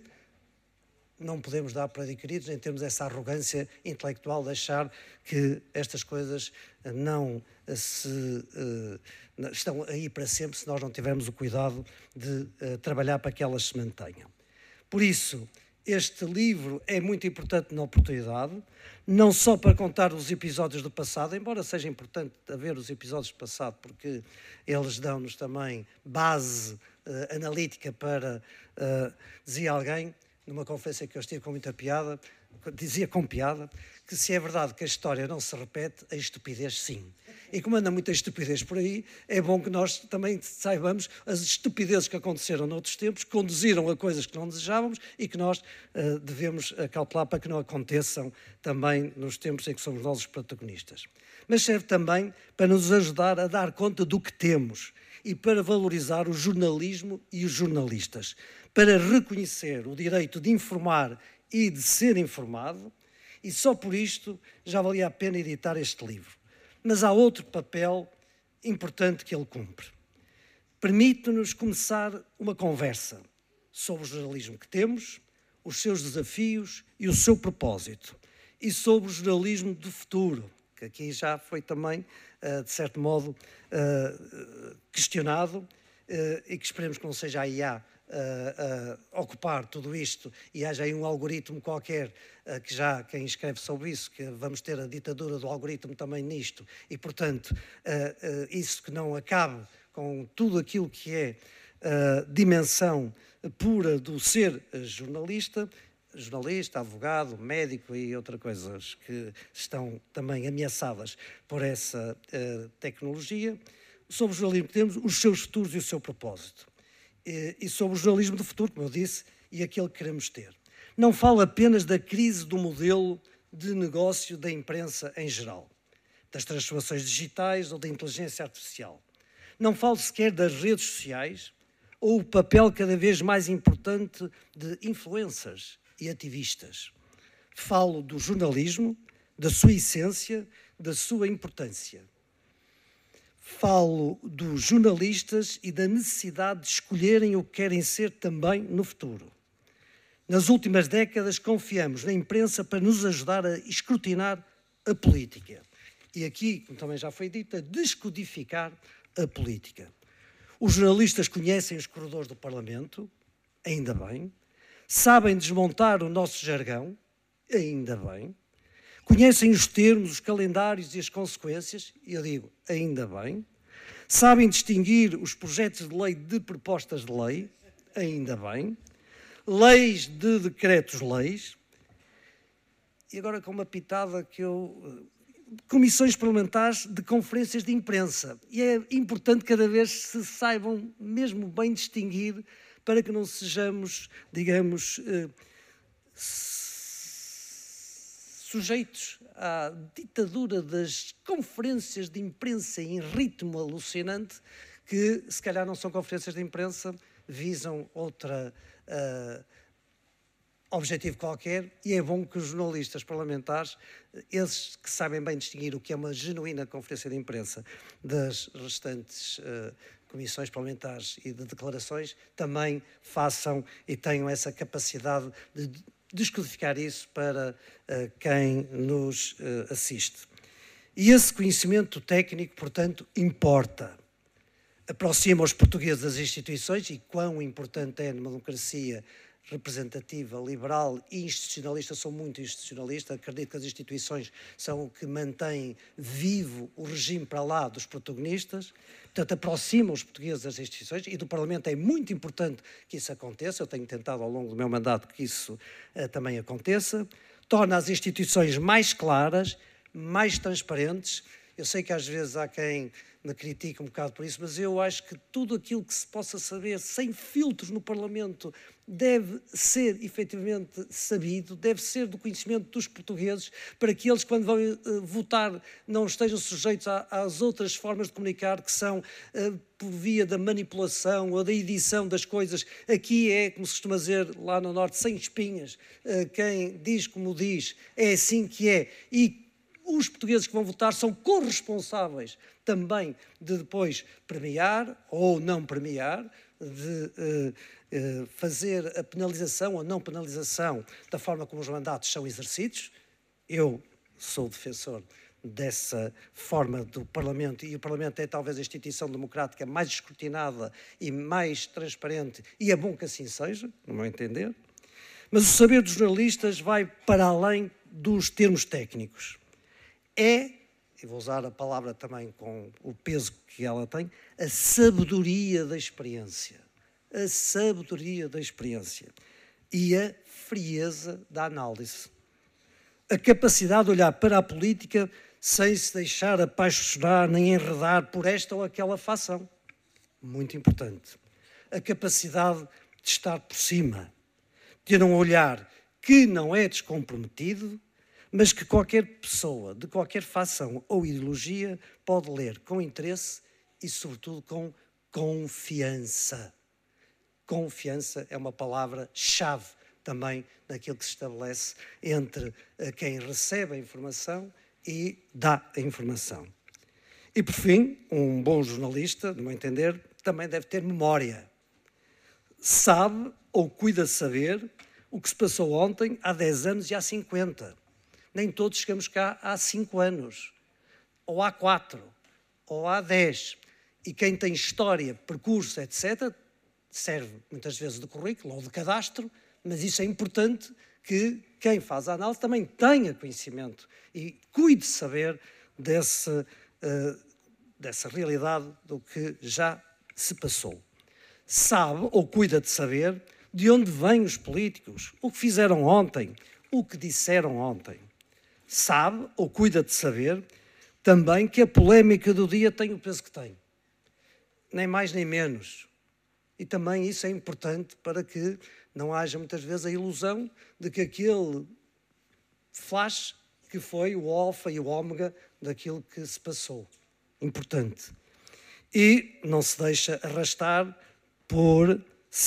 não podemos dar por adquiridos, nem termos essa arrogância intelectual de achar que estas coisas não se, uh, estão aí para sempre se nós não tivermos o cuidado de uh, trabalhar para que elas se mantenham. Por isso, este livro é muito importante na oportunidade, não só para contar os episódios do passado, embora seja importante haver os episódios do passado, porque eles dão-nos também base uh, analítica para, uh, dizia alguém, numa conferência que eu estive com muita piada, dizia com piada, que se é verdade que a história não se repete, a estupidez sim. E como anda muita estupidez por aí, é bom que nós também saibamos as estupidezes que aconteceram noutros tempos, que conduziram a coisas que não desejávamos e que nós uh, devemos acautelar para que não aconteçam também nos tempos em que somos nós os protagonistas. Mas serve também para nos ajudar a dar conta do que temos e para valorizar o jornalismo e os jornalistas, para reconhecer o direito de informar e de ser informado, e só por isto já valia a pena editar este livro. Mas há outro papel importante que ele cumpre. Permite-nos começar uma conversa sobre o jornalismo que temos, os seus desafios e o seu propósito, e sobre o jornalismo do futuro, que aqui já foi também, de certo modo, questionado, e que esperemos que não seja a I A Uh, uh, ocupar tudo isto e haja aí um algoritmo qualquer uh, que já quem escreve sobre isso, que vamos ter a ditadura do algoritmo também nisto e, portanto, uh, uh, isso que não acabe com tudo aquilo que é uh, dimensão pura do ser jornalista, jornalista, advogado, médico e outras coisas que estão também ameaçadas por essa uh, tecnologia, sobre o jornalismo que temos, os seus futuros e o seu propósito. E sobre o jornalismo do futuro, como eu disse, e aquele que queremos ter. Não falo apenas da crise do modelo de negócio da imprensa em geral, das transformações digitais ou da inteligência artificial. Não falo sequer das redes sociais ou o papel cada vez mais importante de influencers e ativistas. Falo do jornalismo, da sua essência, da sua importância. Falo dos jornalistas e da necessidade de escolherem o que querem ser também no futuro. Nas últimas décadas, confiamos na imprensa para nos ajudar a escrutinar a política. E aqui, como também já foi dito, a descodificar a política. Os jornalistas conhecem os corredores do Parlamento, ainda bem. Sabem desmontar o nosso jargão, ainda bem. Conhecem os termos, os calendários e as consequências, e eu digo, ainda bem. Sabem distinguir os projetos de lei de propostas de lei, ainda bem. Leis de decretos-leis. E agora com uma pitada que eu... Comissões parlamentares de conferências de imprensa. E é importante cada vez se saibam mesmo bem distinguir para que não sejamos, digamos... sujeitos à ditadura das conferências de imprensa em ritmo alucinante, que se calhar não são conferências de imprensa, visam outra uh, objetivo qualquer, e é bom que os jornalistas parlamentares, esses que sabem bem distinguir o que é uma genuína conferência de imprensa das restantes uh, comissões parlamentares e de declarações, também façam e tenham essa capacidade de descodificar isso para uh, quem nos uh, assiste. E esse conhecimento técnico, portanto, importa. Aproxima os portugueses das instituições, e quão importante é numa democracia representativa, liberal e institucionalista. Sou muito institucionalista, acredito que as instituições são o que mantém vivo o regime para lá dos protagonistas, portanto aproximam os portugueses das instituições, e do Parlamento é muito importante que isso aconteça. Eu tenho tentado ao longo do meu mandato que isso uh, também aconteça. Torna as instituições mais claras, mais transparentes. Eu sei que às vezes há quem me critica um bocado por isso, mas eu acho que tudo aquilo que se possa saber sem filtros no Parlamento deve ser efetivamente sabido, deve ser do conhecimento dos portugueses, para que eles, quando vão uh, votar, não estejam sujeitos a, às outras formas de comunicar, que são uh, por via da manipulação ou da edição das coisas. Aqui é, como se costuma dizer lá no Norte, sem espinhas. Uh, quem diz como diz, é assim que é. E os portugueses que vão votar são corresponsáveis também de depois premiar ou não premiar, de uh, uh, fazer a penalização ou não penalização da forma como os mandatos são exercidos. Eu sou defensor dessa forma do Parlamento, e o Parlamento é talvez a instituição democrática mais escrutinada e mais transparente, e é bom que assim seja, no meu entender. Mas o saber dos jornalistas vai para além dos termos técnicos. É, e vou usar a palavra também com o peso que ela tem, a sabedoria da experiência. A sabedoria da experiência. E a frieza da análise. A capacidade de olhar para a política sem se deixar apaixonar nem enredar por esta ou aquela facção. Muito importante. A capacidade de estar por cima. Ter um olhar que não é descomprometido, mas que qualquer pessoa, de qualquer facção ou ideologia, pode ler com interesse e, sobretudo, com confiança. Confiança é uma palavra-chave também naquilo que se estabelece entre quem recebe a informação e dá a informação. E, por fim, um bom jornalista, no meu entender, também deve ter memória. Sabe ou cuida de saber o que se passou ontem, há dez anos e há cinquenta. Nem todos chegamos cá há cinco anos, ou há quatro, ou há dez. E quem tem história, percurso, etcétera, serve muitas vezes de currículo ou de cadastro, mas isso é importante que quem faz a análise também tenha conhecimento e cuide de saber desse, uh, dessa realidade do que já se passou. Sabe ou cuida de saber de onde vêm os políticos, o que fizeram ontem, o que disseram ontem. Sabe ou cuida de saber também que a polémica do dia tem o peso que tem. Nem mais nem menos. E também isso é importante para que não haja muitas vezes a ilusão de que aquele flash que foi o alfa e o ômega daquilo que se passou. Importante. E não se deixa arrastar por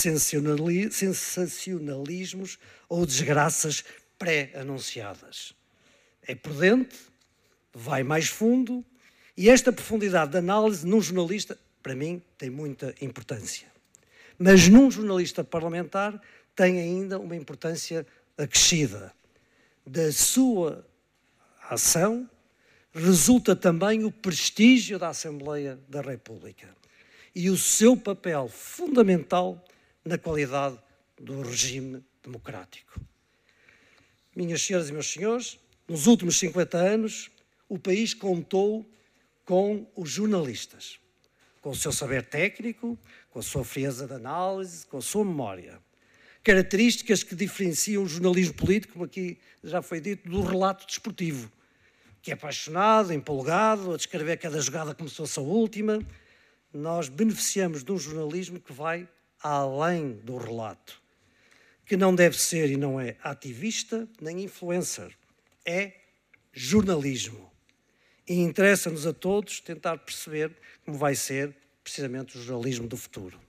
sensacionalismos ou desgraças pré-anunciadas. É prudente, vai mais fundo, e esta profundidade de análise num jornalista, para mim, tem muita importância. Mas num jornalista parlamentar tem ainda uma importância acrescida. Da sua ação resulta também o prestígio da Assembleia da República e o seu papel fundamental na qualidade do regime democrático. Minhas senhoras e meus senhores, nos últimos cinquenta anos, o país contou com os jornalistas, com o seu saber técnico, com a sua frieza de análise, com a sua memória. Características que diferenciam o jornalismo político, como aqui já foi dito, do relato desportivo, que é apaixonado, empolgado, a descrever cada jogada como se fosse a última. Nós beneficiamos de um jornalismo que vai além do relato, que não deve ser e não é ativista nem influencer, é jornalismo. E interessa-nos a todos tentar perceber como vai ser precisamente o jornalismo do futuro.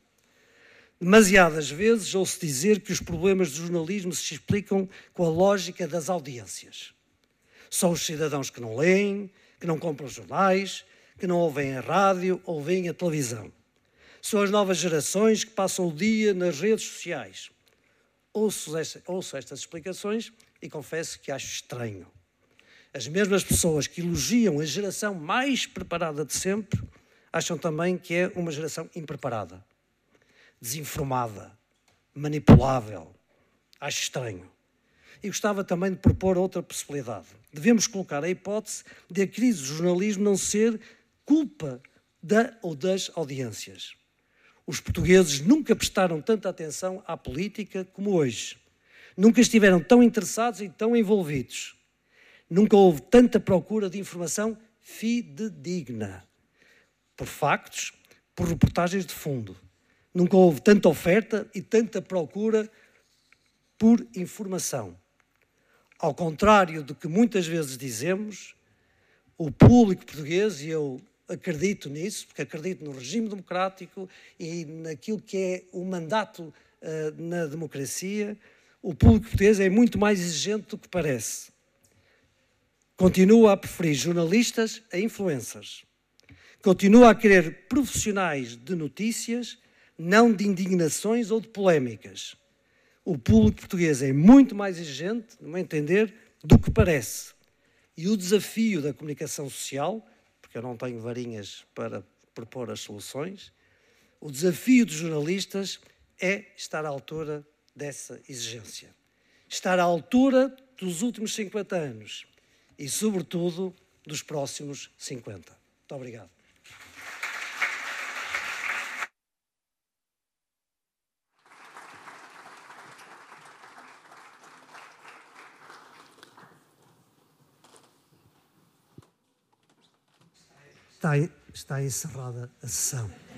Demasiadas vezes ouço dizer que os problemas do jornalismo se explicam com a lógica das audiências. São os cidadãos que não leem, que não compram jornais, que não ouvem a rádio ou veem a televisão. São as novas gerações que passam o dia nas redes sociais. Ouço, esta, ouço estas explicações e confesso que acho estranho. As mesmas pessoas que elogiam a geração mais preparada de sempre acham também que é uma geração impreparada, desinformada, manipulável. Acho estranho. E gostava também de propor outra possibilidade. Devemos colocar a hipótese de a crise do jornalismo não ser culpa da ou das audiências. Os portugueses nunca prestaram tanta atenção à política como hoje. Nunca estiveram tão interessados e tão envolvidos. Nunca houve tanta procura de informação fidedigna, por factos, por reportagens de fundo. Nunca houve tanta oferta e tanta procura por informação. Ao contrário do que muitas vezes dizemos, o público português, e eu acredito nisso, porque acredito no regime democrático e naquilo que é o mandato uh, na democracia, o público português é muito mais exigente do que parece. Continua a preferir jornalistas a influencers. Continua a querer profissionais de notícias, não de indignações ou de polémicas. O público português é muito mais exigente, no meu entender, do que parece. E o desafio da comunicação social, porque eu não tenho varinhas para propor as soluções, o desafio dos jornalistas é estar à altura dessa exigência. Estar à altura dos últimos cinquenta anos e, sobretudo, dos próximos cinquenta. Muito obrigado. Está, está encerrada a sessão.